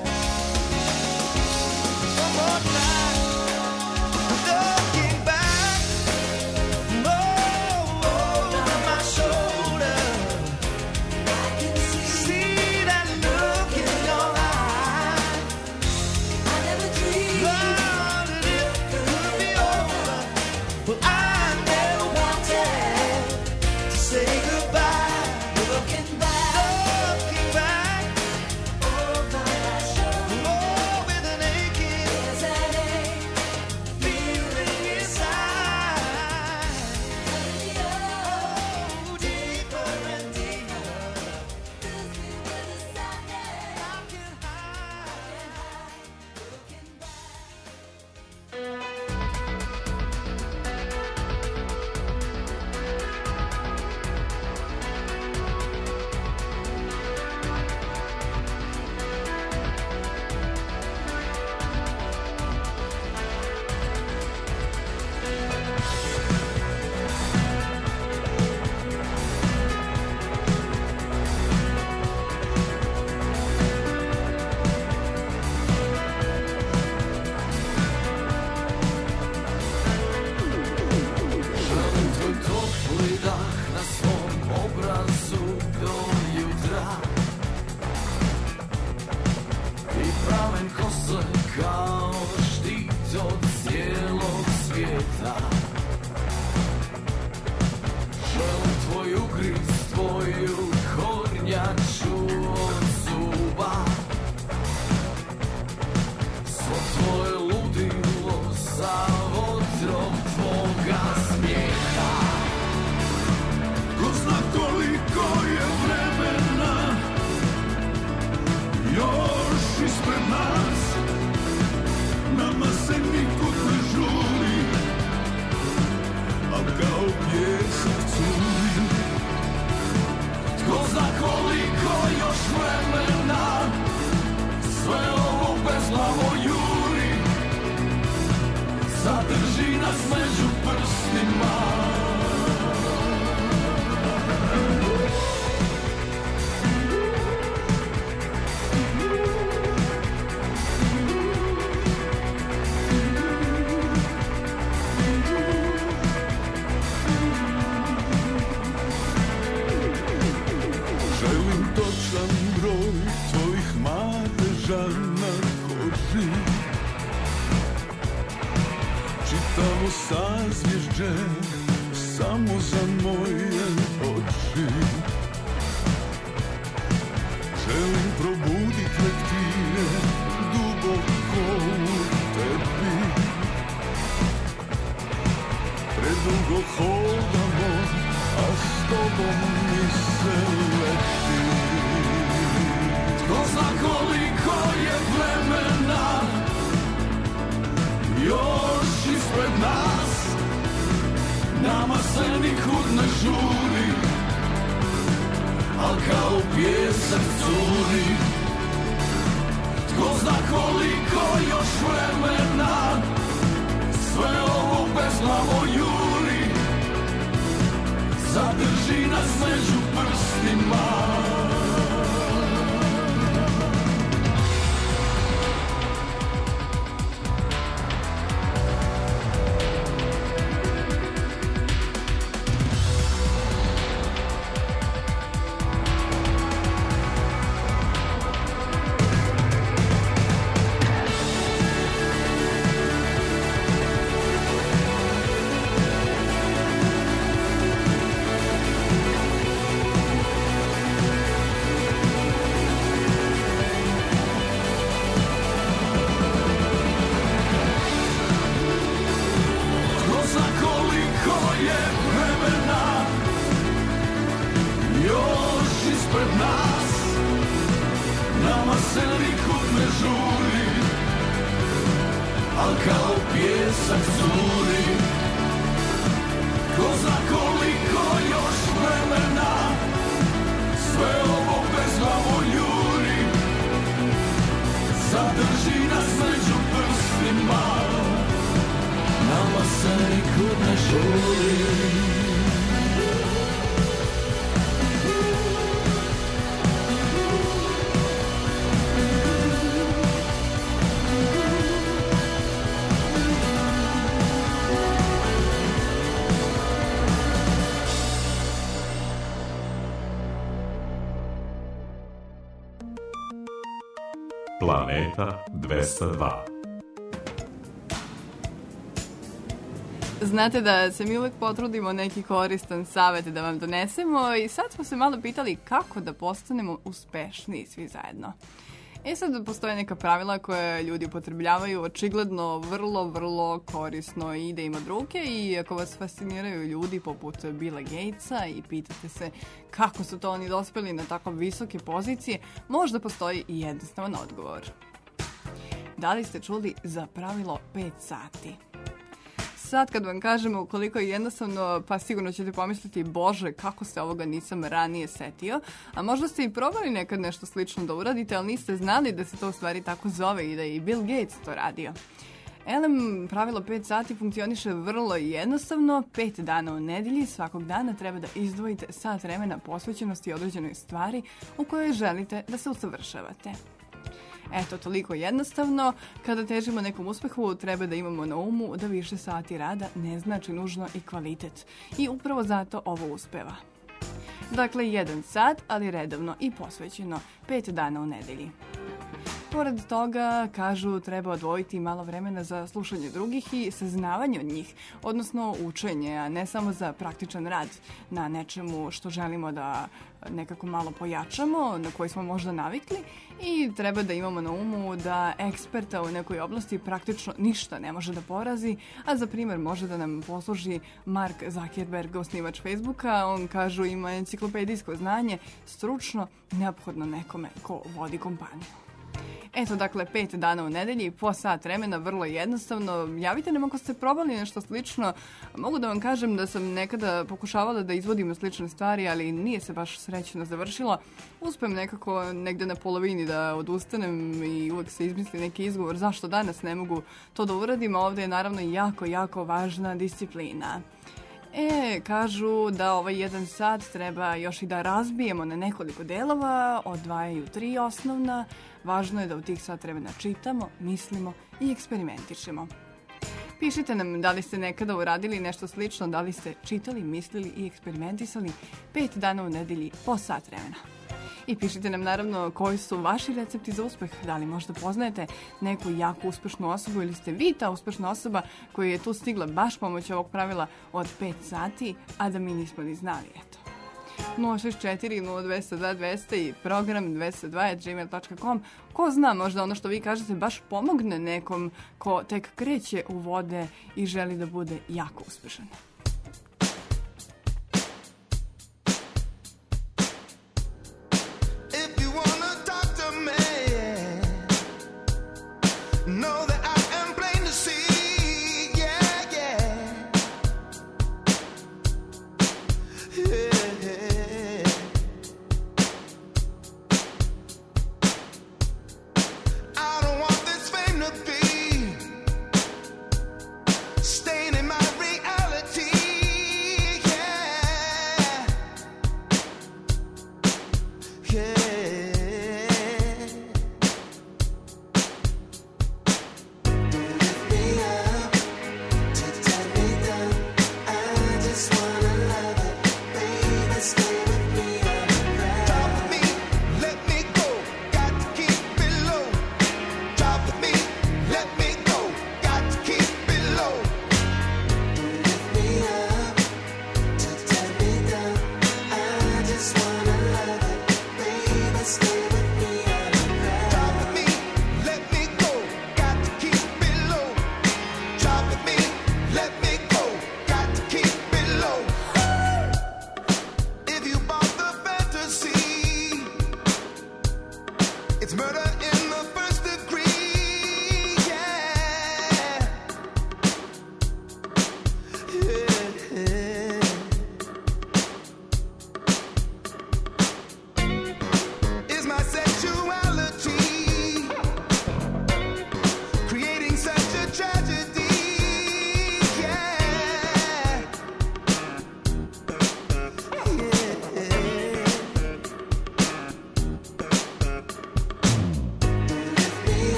One more try. Looking back, oh, over my shoulder. I can see that look in your eye. I never dreamed that it could be over. Well, I never wanted to say goodbye. Looking back, looking back over my shoulder. Oh, with an aching, there's an ache feeling inside. Oh, deeper and deeper. Fills me with a sadness. I can hide. Looking back. Želim tvoj topli dah na svom obrazu do jutra i pramen kose kao štit od cijelog svijeta. Želim tvoj ugriz, tvoju kornjaču od zuba, svo tvoje ludilo sa vodrom tvoga smijeha. Ko zna koliko je vremena još ispred nas, nama se nikud ne žuri, a kao pjesak curi. Tko zna koliko još vremena sve ovo bezglavo juri, zadrži nas među prstima. Želim točan broj tvojih madeža na koži, čitavo sazvježđe samo za moje oči. Želim probudit lektire duboko u tebi. Predugo hodamo, a s tobom mi se leti. Tko zna koliko je vremena još ispred nas, nama se nikud ne žuri, al kao pjesak curi. Tko zna koliko još vremena sve ovo bezglavo juri, zadrži nas među prstima. Planeta dvesta dva. Znate da se mi uvek potrudimo neki koristan savjet da vam donesemo i sad smo se malo pitali kako da postanemo uspešniji svi zajedno. E sad postoje neka pravila koje ljudi upotrebljavaju, očigledno vrlo, vrlo korisno ide im od ruke i ako vas fasciniraju ljudi poput Billa Gatesa i pitate se kako su to oni dospeli na tako visoke pozicije, možda postoji i jednostavan odgovor. Da li ste čuli za pravilo pet sati? Sad kad vam kažemo koliko je jednostavno, pa sigurno ćete pomisliti, bože, kako se ovoga nisam ranije setio, a možda ste i probali nekad nešto slično da uradite, ali niste znali da se to u stvari tako zove i da je i Bill Gates to radio. Elem, pravilo pet sati funkcioniše vrlo jednostavno. Pet dana u nedelji svakog dana treba da izdvojite sat vremena posvećenosti određenoj stvari u kojoj želite da se usavršavate. Eto, toliko jednostavno. Kada težimo nekom uspehu, treba da imamo na umu da više sati rada ne znači nužno i kvalitet. I upravo zato ovo uspeva. Dakle, jedan sat, ali redovno i posvećeno, pet dana u nedelji. Pored toga, kažu, treba odvojiti malo vremena za slušanje drugih i saznavanje od njih, odnosno učenje, a ne samo za praktičan rad na nečemu što želimo da nekako malo pojačamo, na koji smo možda navikli, i treba da imamo na umu da eksperta u nekoj oblasti praktično ništa ne može da porazi, a za primjer može da nam posluži Mark Zuckerberg, osnivač Facebooka. On, kažu, ima enciklopedijsko znanje, stručno, neophodno nekome ko vodi kompaniju. Eto, dakle, pet dana u nedelji, po sat vremena, vrlo jednostavno. Javite nam ako ste probali nešto slično. Mogu da vam kažem da sam nekada pokušavala da izvodim slične stvari, ali nije se baš srećno završilo. Uspem nekako negde na polovini da odustanem i uvek se izmisli neki izgovor zašto danas ne mogu to da uradim, a ovde je naravno jako, jako važna disciplina. E, kažu da ovaj jedan sat treba još i da razbijemo na nekoliko delova, odvajaju tri osnovna. Važno je da u tih sat vremena čitamo, mislimo i eksperimentišemo. Pišite nam da li ste nekada uradili nešto slično, da li ste čitali, mislili i eksperimentisali pet dana u nedelji po sat vremena. I pišite nam naravno koji su vaši recepti za uspeh, da li možda poznajete neku jako uspešnu osobu ili ste vi ta uspešna osoba koja je tu stigla baš pomoću ovog pravila od pet sati, a da mi nismo ni znali, eto. nula šest četiri nula dvesta dva dvesta i program dvesta dva at gmail dot com. Ko zna, možda ono što vi kažete baš pomogne nekom ko tek kreće u vode i želi da bude jako uspešan.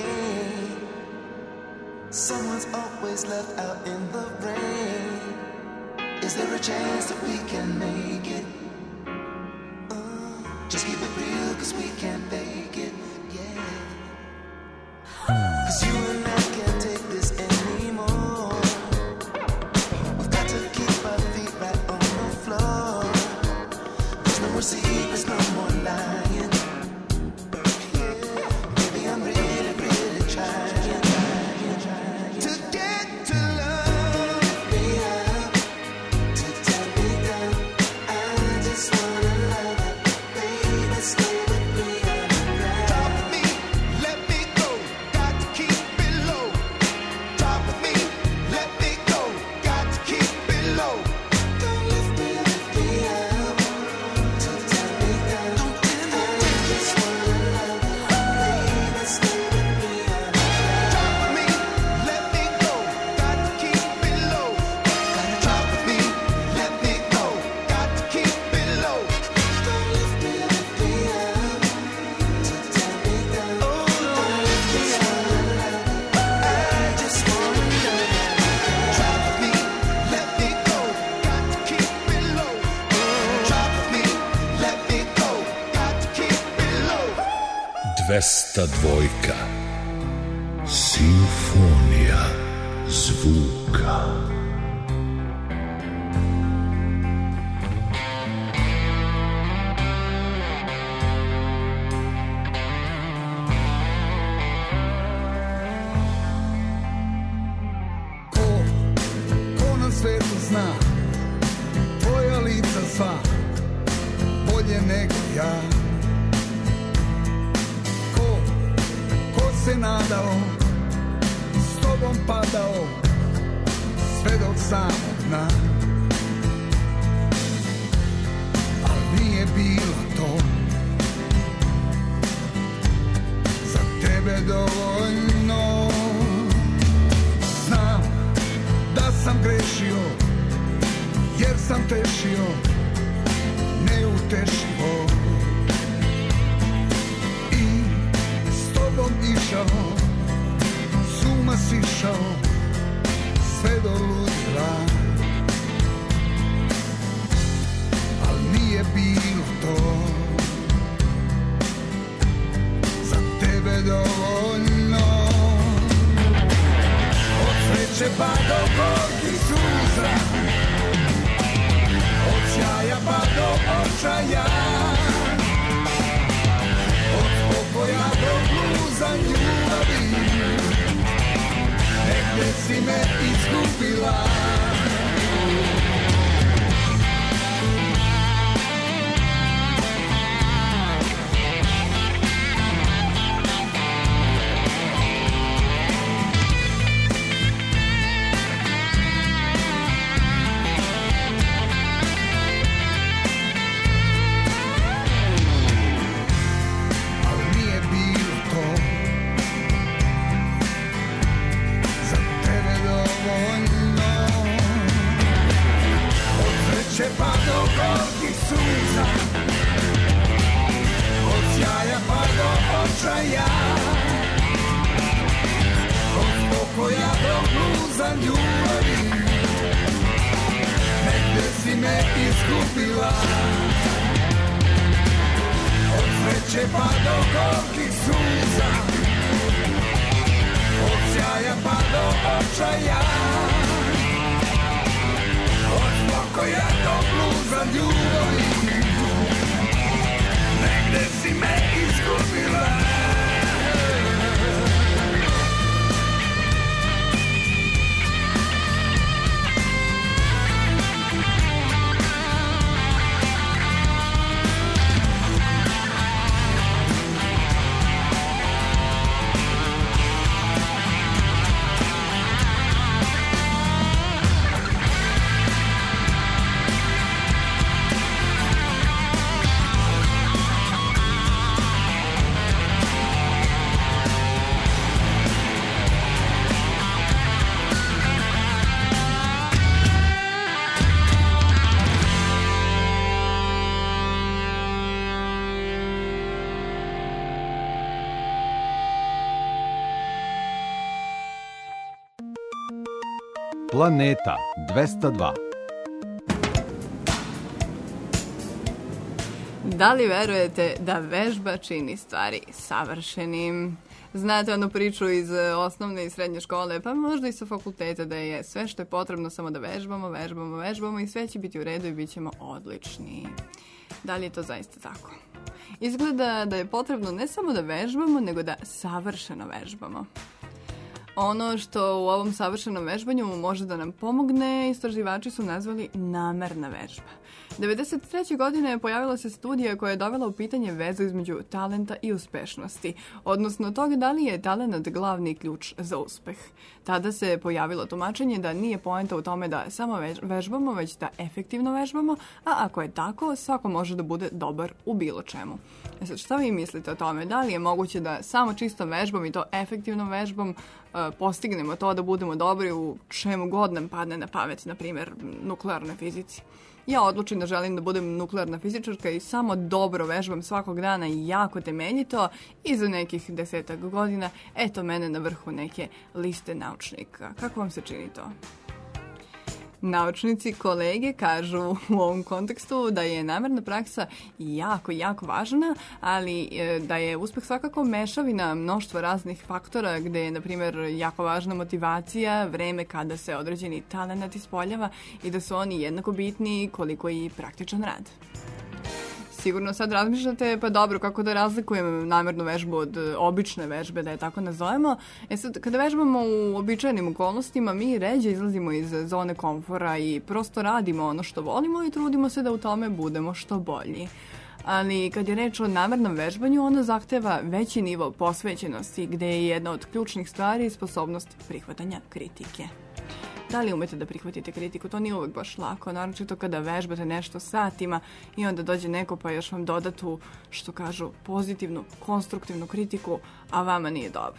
pain. Someone's always left out in the rain. Is there a chance that we can make it? Uh, just keep it real, cause we can't fake it, yeah. Cause you and I can't take this anymore. We've got to keep our feet right on the floor. There's no more secrets, no more lying. Yeah. Baby, I'm really, really trying. To get to love me up, to tell me down. I just wanna love it, baby, stay with me underground. Talk with me, let me go, got to keep it low. Talk with me, let me go, got to keep it low. Don't lift me, lift me up, to tell me down. I just wanna love it, baby, stay with me underground. Talk with me, let me go, got to keep it low. Gotta talk with me, let me go, got to keep it low. Don't lift me, lift me up, to tell me down. Oh, don't lift me up, I just wanna love it. Talk with me, let me go, got to keep it low. Talk with me, let me go, got to keep it low. dvesta dva. Simfonija zvuka. Ko, ko na svetu zna tvoja lica sva bolje nego ja? Ko, ko se nadao s tobom padao sve do samog dna? Al nije bilo to za tebe dovoljno. Znam da sam grešio, jer sam tešio neutešivo i s tobom išao, s uma sišao sve do ludila. Al nije bilo to za tebe dovoljno. Od sreće pa do gorkih suza, od sjaja pa do očaja, od spokoja do bluza ljubavi, negde si me izgubila. Al nije bilo to za tebe dovoljno. Od sreće pa do gorkih suza, od sjaja pa do očaja, od spokoja do bluza ljubavi, negde si me izgubila. Od sreće pa do gorkih suza, od sjaja pa do očaja, od spokoja do bluza ljubavi, negde si me izgubila. Planeta dvesta dva. Da li verujete da vežba čini stvari savršenim? Znate onu priču iz e, osnovne i srednje škole, pa možda i sa fakulteta, da je sve što je potrebno samo da vežbamo, vežbamo, vežbamo i sve će biti u redu i bit ćemo odlični. Da li je to zaista tako? Izgleda da je potrebno ne samo da vežbamo, nego da savršeno vežbamo. Ono što u ovom savršenom vežbanju može da nam pomogne, istraživači su nazvali namerna vežba. devedeset treće godine pojavila se studija koja je dovela u pitanje vezu između talenta i uspešnosti, odnosno toga da li je talent glavni ključ za uspeh. Tada se pojavilo tumačenje da nije poenta u tome da samo vežbamo, već da efektivno vežbamo, a ako je tako, svako može da bude dobar u bilo čemu. E sad, šta vi mislite o tome? Da li je moguće da samo čisto vežbom i to efektivnom vežbom postignemo to da budemo dobri u čemu god nam padne na pamet, na primjer nuklearnoj fizici? Ja odlučim da želim da budem nuklearna fizičarka i samo dobro vežbam svakog dana i jako temeljito i za nekih desetak godina, eto mene na vrhu neke liste naučnika. Kako vam se čini to? Naučnici, kolege kažu u ovom kontekstu da je namerna praksa jako, jako važna, ali da je uspeh svakako mešavina mnoštva raznih faktora gde je, na primjer, jako važna motivacija, vreme kada se određeni talent ispoljava i da su oni jednako bitni koliko i praktičan rad. Sigurno sad razmišljate, pa dobro, kako da razlikujem namernu vežbu od obične vežbe, da je tako nazovemo. E sad, kada vežbamo u običajnim okolnostima, mi ređe izlazimo iz zone komfora i prosto radimo ono što volimo i trudimo se da u tome budemo što bolji. Ali kad je reč o namernom vežbanju, ono zahteva veći nivo posvećenosti, gde je jedna od ključnih stvari sposobnost prihvatanja kritike. Da li umete da prihvatite kritiku? To nije uvek baš lako, naročito kada vežbate nešto satima i onda dođe neko pa još vam doda tu, što kažu, pozitivnu, konstruktivnu kritiku, a vama nije dobro.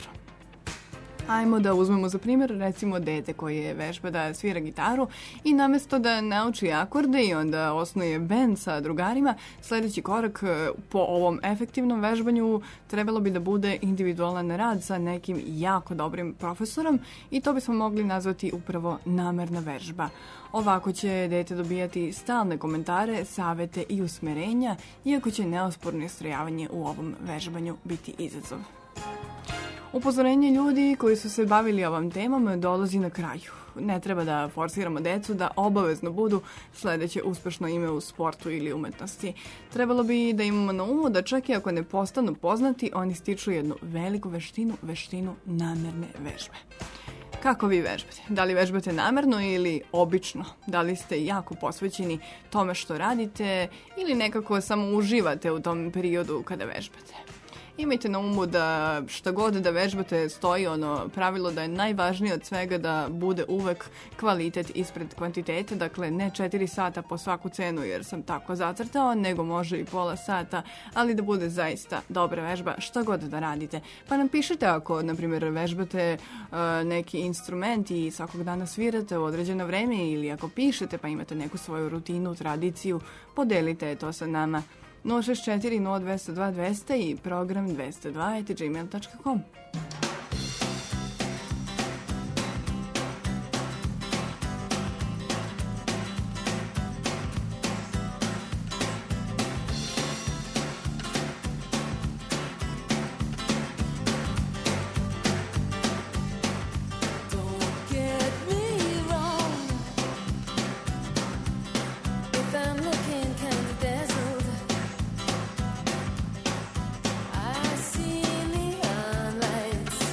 Ajmo da uzmemo za primjer, recimo, dete koje vežba da svira gitaru i namesto da nauči akorde i onda osnuje bend sa drugarima, sljedeći korak po ovom efektivnom vežbanju trebalo bi da bude individualan rad sa nekim jako dobrim profesorom i to bismo mogli nazvati upravo namerna vežba. Ovako će dete dobijati stalne komentare, savete i usmerenja, iako će neosporno istrajavanje u ovom vežbanju biti izazov. Upozorenje ljudi koji su se bavili ovom temom dolazi na kraju. Ne treba da forsiramo decu da obavezno budu sledeće uspešno ime u sportu ili umetnosti. Trebalo bi da imamo na umu da čak i ako ne postanu poznati, oni stiču jednu veliku veštinu, veštinu namerne vežbe. Kako vi vežbate? Da li vežbate namerno ili obično? Da li ste jako posvećeni tome što radite ili nekako samo uživate u tom periodu kada vežbate? Imajte na umu da šta god da vežbate stoji ono pravilo da je najvažnije od svega da bude uvek kvalitet ispred kvantiteta, dakle ne četiri sata po svaku cenu jer sam tako zacrtao, nego može i pola sata, ali da bude zaista dobra vežba šta god da radite. Pa nam pišite ako, na primjer, vežbate uh, neki instrument i svakog dana svirate u određeno vreme ili ako pišete pa imate neku svoju rutinu, tradiciju, podelite to sa nama. nula šest četiri nula dva nula dva dva nula zero i program dvesta dva at gmail dot com. I see neon lights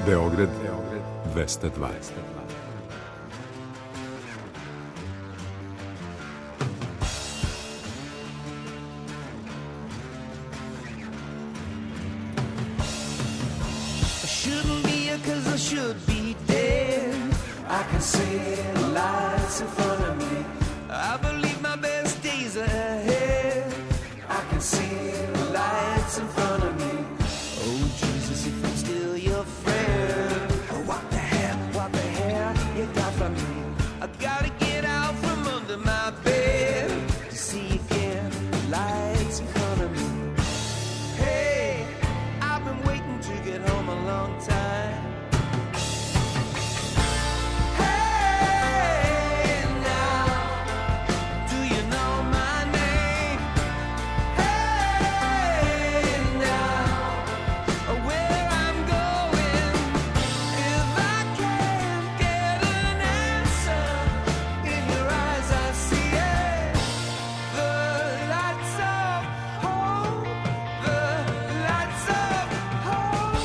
Beograd dvesta dva. I shouldn't be here 'cause I should be dead. I can see lights in front of me. I believe my best days are ahead. I can see lights in front of me. Oh Jesus, if I'm still your friend, oh, what the hell, what the hell you got from me? I gotta get out from under my bed to see again lights in front of me. Hey, I've been waiting to get home a long time. Hey, now, do you know my name? Hey, now, where I'm going. If I can't get an answer, in your eyes I see it. The lights of hope, the lights of hope.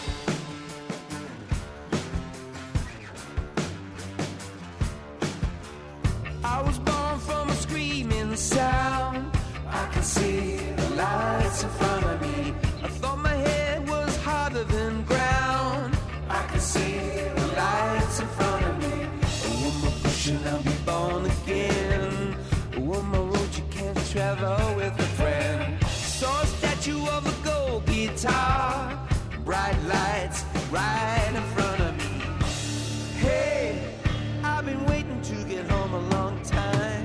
I was born from a screaming sound. I can see the lights in front of me. I thought my head was harder than ground. I can see the lights in front of me. One more push and I'll be born again. One more road you can't travel with a friend. Saw a statue of a gold guitar. Bright lights right in front of me. Hey, I've been waiting to get home a long time.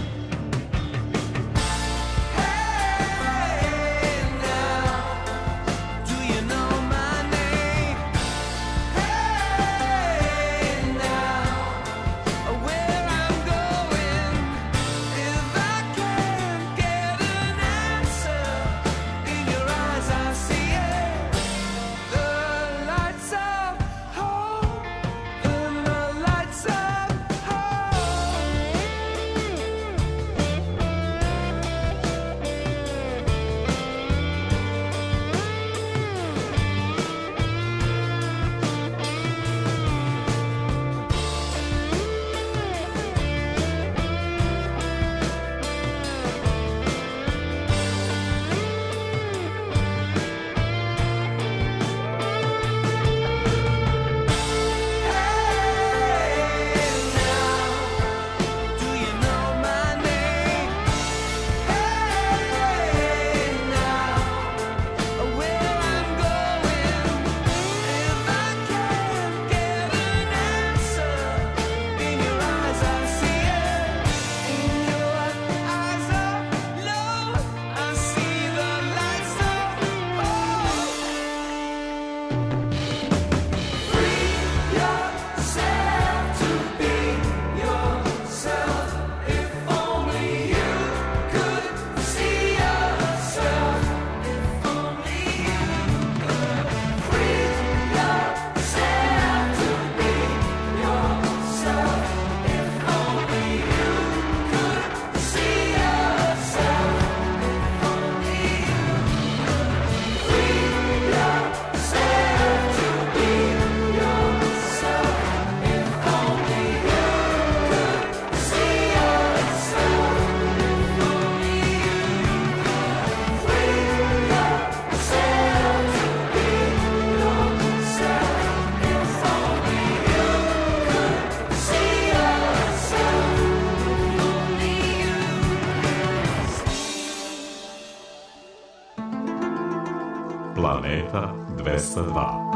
Hey, now, do you know my name? Hey, now, where I'm going. If I can't get an answer, in your eyes I see it. The lights of hope, and the lights of hope. Hey, now, do you know my name? Hey, now, where I'm going. If I can't get an answer, in your eyes I see it. In your eyes of love, I see the lights of hope. Free yourself to be yourself. If only you could see yourself. If only you could free yourself to be yourself. If only you could see yourself. If only you could free yourself to be yourself. If only you could see yourself. If only you could free yourself to be yourself. If only you could see yourself. If only you Planeta dvesta dva.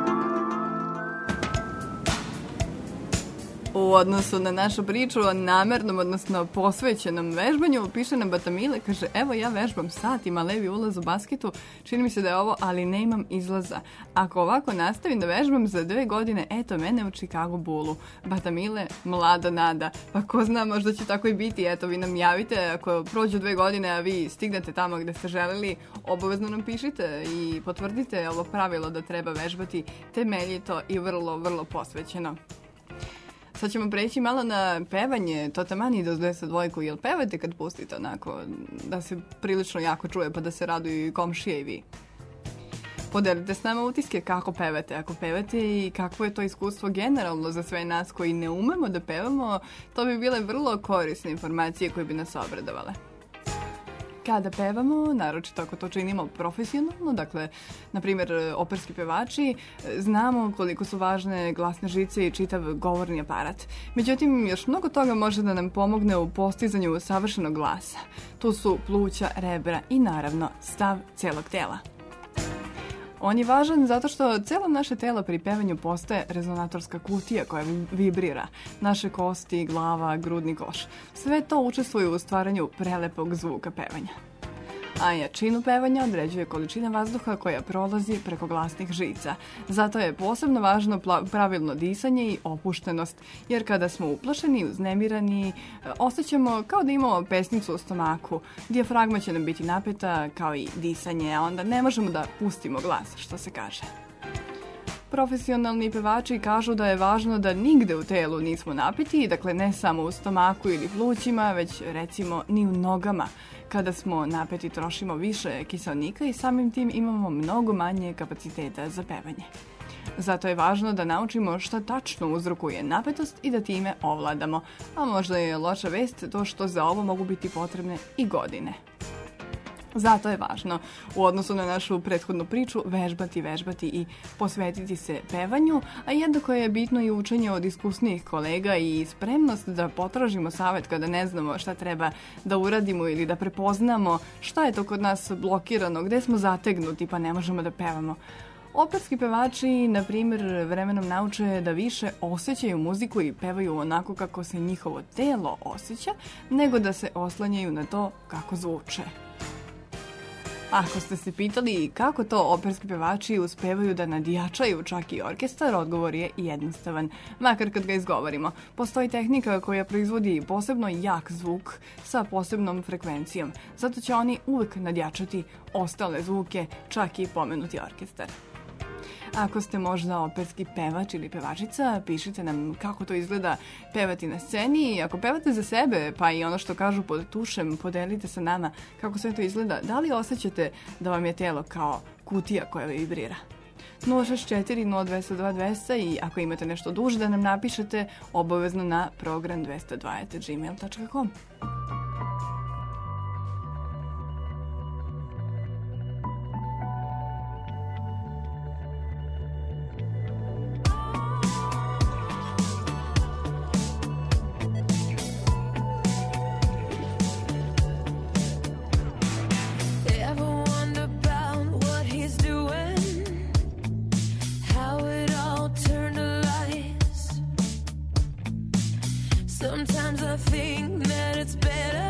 U odnosu na našu priču o namernom, odnosno posvećenom vežbanju, piše nam Batamile, kaže, evo ja vežbam sat, ima levi ulaz u basketu, čini mi se da je ovo, ali ne imam izlaza. Ako ovako nastavim da vežbam za dve godine, eto mene u Chicago Bullu. Batamile, mlada nada, pa ko zna, možda će tako i biti, eto vi nam javite, ako prođu dve godine, a vi stignete tamo gde ste želeli, obavezno nam pišite i potvrdite ovo pravilo da treba vežbati temeljito i vrlo, vrlo posvećeno. Sad ćemo preći malo na pevanje. To tamani do dvesta dvojku. Jel pevate kad pustite onako da se prilično jako čuje pa da se raduju i komšije i vi? Podelite s nama utiske kako pevate, ako pevate i kakvo je to iskustvo generalno za sve nas koji ne umemo da pevamo, to bi bile vrlo korisne informacije koje bi nas obradovale. Kada pevamo, naročito ako to činimo profesionalno, dakle, na primjer, operski pevači, znamo koliko su važne glasne žice i čitav govorni aparat. Međutim, još mnogo toga može da nam pomogne u postizanju savršenog glasa. Tu su pluća, rebra i naravno stav celog tela. On je važan zato što celo naše telo pri pevanju postaje rezonatorska kutija koja vibrira. Naše kosti, glava, grudni koš. Sve to učestvuje u stvaranju prelepog zvuka pevanja. A jačinu pevanja određuje količina vazduha koja prolazi preko glasnih žica. Zato je posebno važno pravilno disanje i opuštenost, jer kada smo uplašeni, uznemirani, osjećamo kao da imamo pesnicu u stomaku. Dijafragma će nam biti napeta kao i disanje, a onda ne možemo da pustimo glas, što se kaže. Profesionalni pevači kažu da je važno da nigde u telu nismo napeti, dakle ne samo u stomaku ili plućima, već recimo ni u nogama. Kada smo napeti trošimo više kiseonika i samim tim imamo mnogo manje kapaciteta za pevanje. Zato je važno da naučimo šta tačno uzrokuje napetost i da time ovladamo, a možda je loša vest to što za ovo mogu biti potrebne i godine. Zato je važno u odnosu na našu prethodnu priču vežbati, vežbati i posvetiti se pevanju, a jednako je bitno i učenje od iskusnijih kolega i spremnost da potražimo savjet kada ne znamo šta treba da uradimo ili da prepoznamo šta je to kod nas blokirano, gde smo zategnuti pa ne možemo da pevamo. Operski pevači, na primjer, vremenom nauče da više osjećaju muziku i pevaju onako kako se njihovo telo osjeća, nego da se oslanjaju na to kako zvuče. Ako ste se pitali kako to operski pevači uspevaju da nadjačaju čak i orkestar, odgovor je jednostavan, makar kad ga izgovorimo. Postoji tehnika koja proizvodi posebno jak zvuk sa posebnom frekvencijom, zato će oni uvek nadjačati ostale zvuke, čak i pomenuti orkestar. Ako ste možda operski pevač ili pevačica, pišite nam kako to izgleda pevati na sceni i ako pevate za sebe, pa i ono što kažu pod tušem, podelite sa nama kako sve to izgleda. Da li osjećate da vam je telo kao kutija koja vibrira? nula šest četiri nula dva nula dva dva nula nula i ako imate nešto duže da nam napišete, obavezno na program dvesta dva at gmail dot com. Sometimes I think that it's better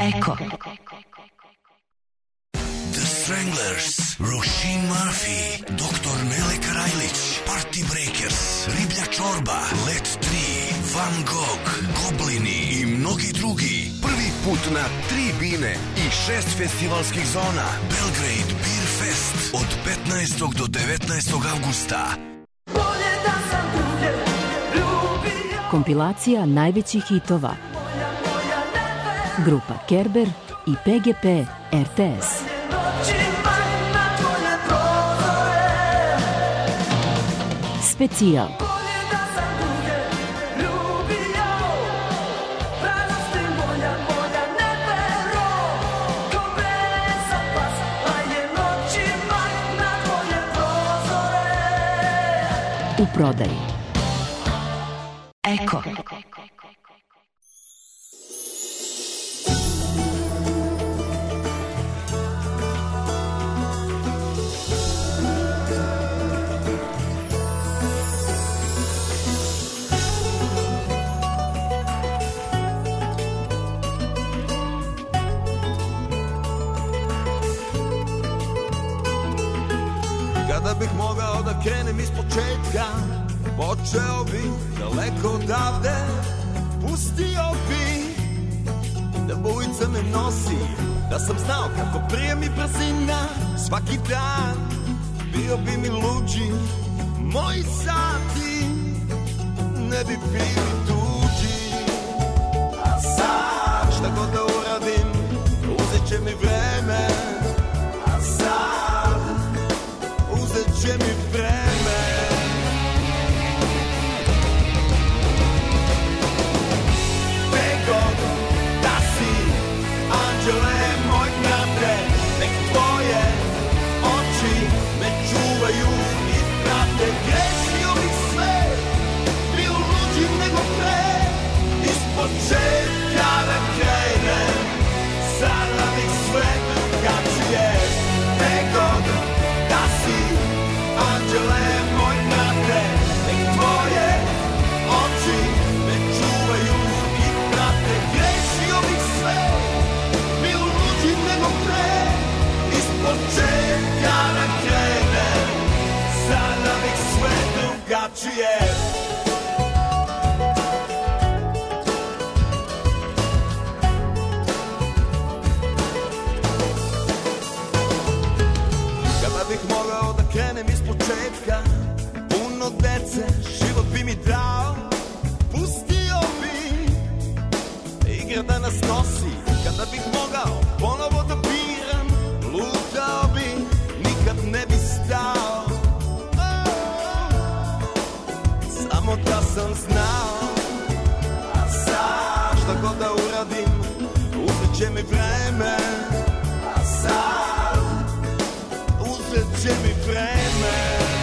Eko. The Stranglers, Roisin Murphy, doktor Nele Karajlić, Party Breakers, Riblja čorba, Let tri, Van Gogh, Goblini i mnogi drugi. Prvi put na tri bine i šest festivalskih zona. Belgrade Beer Fest od petnaestog do devetnaestog avgusta. Kompilacija najvećih hitova. Grupa Kerber i P G P R T S. Specijal. U prodaji. Eko. Kada bih mogao da krenem iz početka, počeo bih daleko odavde, pustio bih da bujica me nosi, da sam znao kako prije mi brzina svaki dan, bio bi mi luđi, moji sati ne bi bili tuđi. A sad šta god da uradim, uzet će mi vreme, a sad uzet će mi vreme. Begod da si, anđele moj brate, nek tvoje oči me čuvaju i prate. Grešio bih sve, bio luđi nego pre, iz početka da krenem, sada bih sve drugačije. Begod da si, anđele moj brate, nek tvoje oči me čuvaju i prate. Grešio bih sve, bio luđi nego pre, iz početka da krenem, sada bih sve drugačije. Kada bih mogao da krenem iz početka, puno dece, život bi mi dao, pustio bi igra da nas nosi. Kada bih mogao ponovo da biram, lutao bi, nikad ne bi stao. Samo da sam znao, a sad šta god da uradim, uzet će mi vreme, a sad uzet će mi vreme.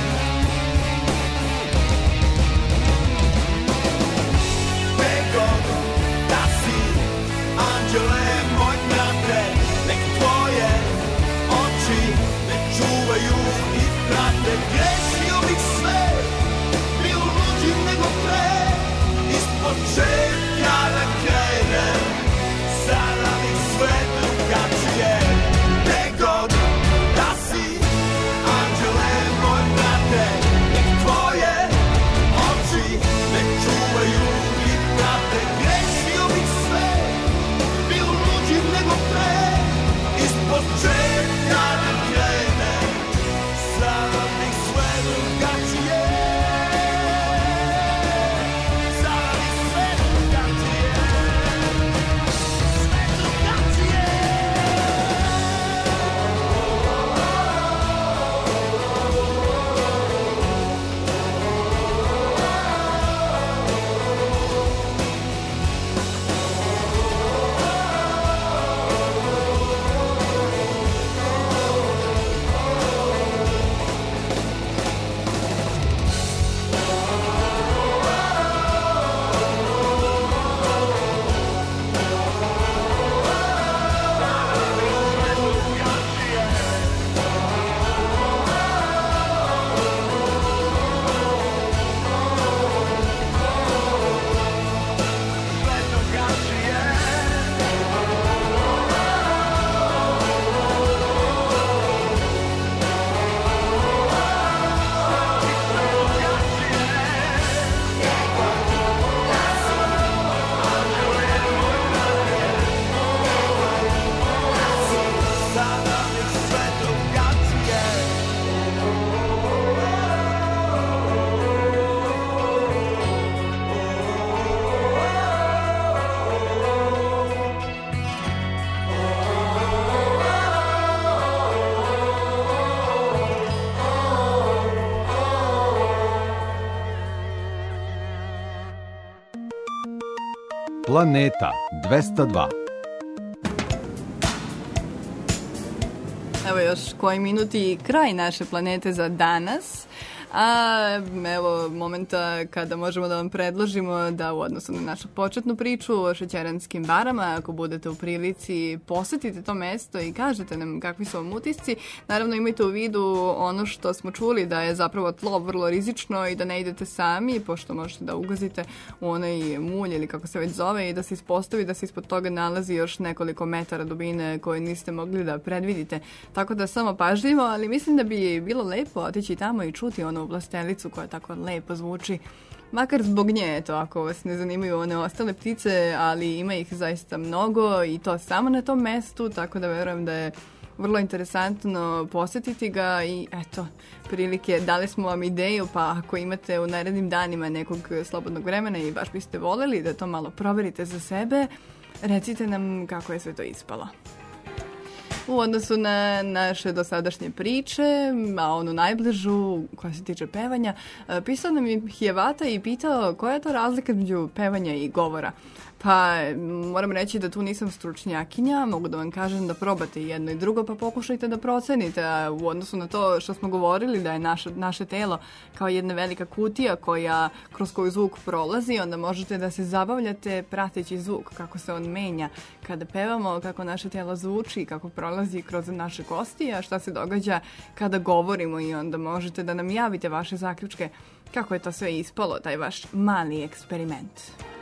Begod da si, anđele moj brate, nek tvoje oči me čuvaju i prate. Grešio bih sve, bio luđi nego pre, iz početka da krenem, sada bih sve drugačije. Begod da si, anđele It's sve drugačije. Planeta dvesta dva. Evo još koji minuti i kraj naše planete za danas. A evo momenta kada možemo da vam predložimo da u odnosu na našu početnu priču o šećeranskim barama, ako budete u prilici, posetite to mesto i kažete nam kakvi su vam utisci. Naravno imajte u vidu ono što smo čuli, da je zapravo tlo vrlo rizično i da ne idete sami, pošto možete da ugazite u onaj mulj ili kako se već zove i da se ispostavi da se ispod toga nalazi još nekoliko metara dubine koje niste mogli da predvidite. Tako da samo pažljivo, ali mislim da bi bilo lepo otići tamo i čuti ono vlastelicu koja tako lepo zvuči. Makar zbog nje, eto, ako vas ne zanimaju one ostale ptice, ali ima ih zaista mnogo i to samo na tom mestu, tako da verujem da je vrlo interesantno posjetiti ga i eto, prilike, dali smo vam ideju, pa ako imate u narednim danima nekog slobodnog vremena i baš biste voljeli da to malo proverite za sebe, recite nam kako je sve to ispalo. U odnosu na naše dosadašnje priče, a onu najbližu koja se tiče pevanja, pisao nam je Hijevata i pitao koja je to razlika između pevanja i govora. Pa moram reći da tu nisam stručnjakinja, mogu da vam kažem da probate jedno i drugo, pa pokušajte da procenite. A u odnosu na to što smo govorili da je naše, naše telo kao jedna velika kutija koja, kroz koju zvuk prolazi, onda možete da se zabavljate prateći zvuk, kako se on menja kada pevamo, kako naše telo zvuči, kako prolazi kroz naše kosti, a šta se događa kada govorimo i onda možete da nam javite vaše zaključke kako je to sve ispalo, taj vaš mali eksperiment.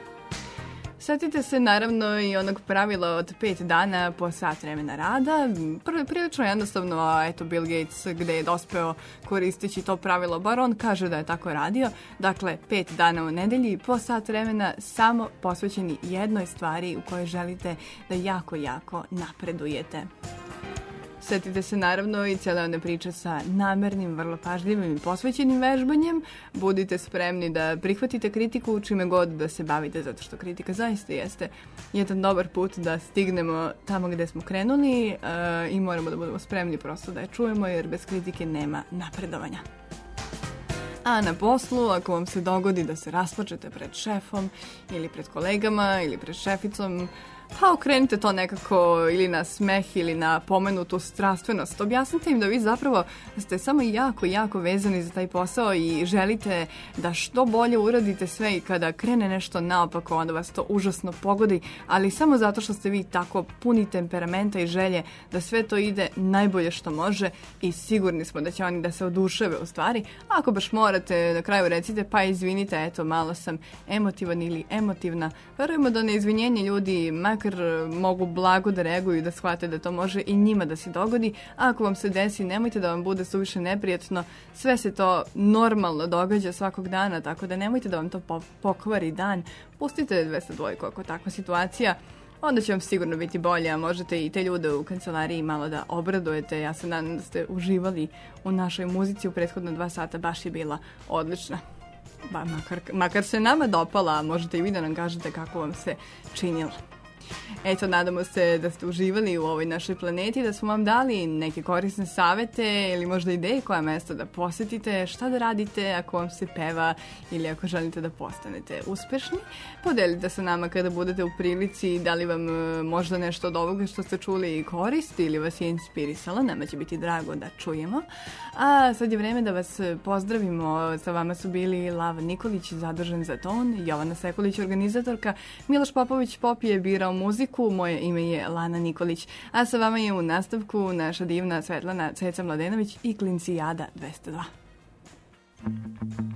Sjetite se naravno i onog pravila od pet dana po sat vremena rada. Prilično jednostavno, a eto Bill Gates gde je dospeo koristeći to pravilo, bar on kaže da je tako radio. Dakle, pet dana u nedelji po sat vremena samo posvećeni jednoj stvari u kojoj želite da jako, jako napredujete. Sjetite se naravno i cijele one priče sa namernim, vrlo pažljivim i posvećenim vežbanjem. Budite spremni da prihvatite kritiku čime god da se bavite, zato što kritika zaista jeste jedan dobar put da stignemo tamo gde smo krenuli e, i moramo da budemo spremni prosto da je čujemo, jer bez kritike nema napredovanja. A na poslu, ako vam se dogodi da se rasplačete pred šefom ili pred kolegama ili pred šeficom, pa okrenite to nekako ili na smeh ili na pomenutu strastvenost. Objasnite im da vi zapravo ste samo jako, jako vezani za taj posao i želite da što bolje uradite sve i kada krene nešto naopako, onda vas to užasno pogodi, ali samo zato što ste vi tako puni temperamenta i želje da sve to ide najbolje što može i sigurni smo da će oni da se oduševe u stvari. A ako baš morate, na kraju recite pa izvinite, eto malo sam emotivan ili emotivna. Verujemo da na izvinjenje ljudi makar mogu blago da reaguju i da shvate da to može i njima da se dogodi, a ako vam se desi, nemojte da vam bude suviše neprijatno, sve se to normalno događa svakog dana, tako da nemojte da vam to pokvari dan, pustite dvesta dva ako takva situacija, onda će vam sigurno biti bolje, a možete i te ljude u kancelariji malo da obradujete. Ja se nadam da ste uživali u našoj muzici u prethodna dva sata, baš je bila odlična. Ba, makar, makar se nama dopala, možete i vi da nam kažete kako vam se činilo. Eto, nadamo se da ste uživali u ovoj našoj planeti, da smo vam dali neke korisne savete ili možda ideje koja mesta da posjetite, šta da radite ako vam se peva ili ako želite da postanete uspešni. Podelite sa nama kada budete u prilici, da li vam možda nešto od ovoga što ste čuli koristi ili vas je inspirisalo, nama će biti drago da čujemo. A sad je vreme da vas pozdravimo, sa vama su bili Lav Nikolić, zadužen za ton, Jovana Sekulić, organizatorka, Miloš Popović Pop je birao muziku, moje ime je Lana Nikolić, a sa vama je u nastavku naša divna Svetlana Ceca Mladenović i Klincijada dvesta dva.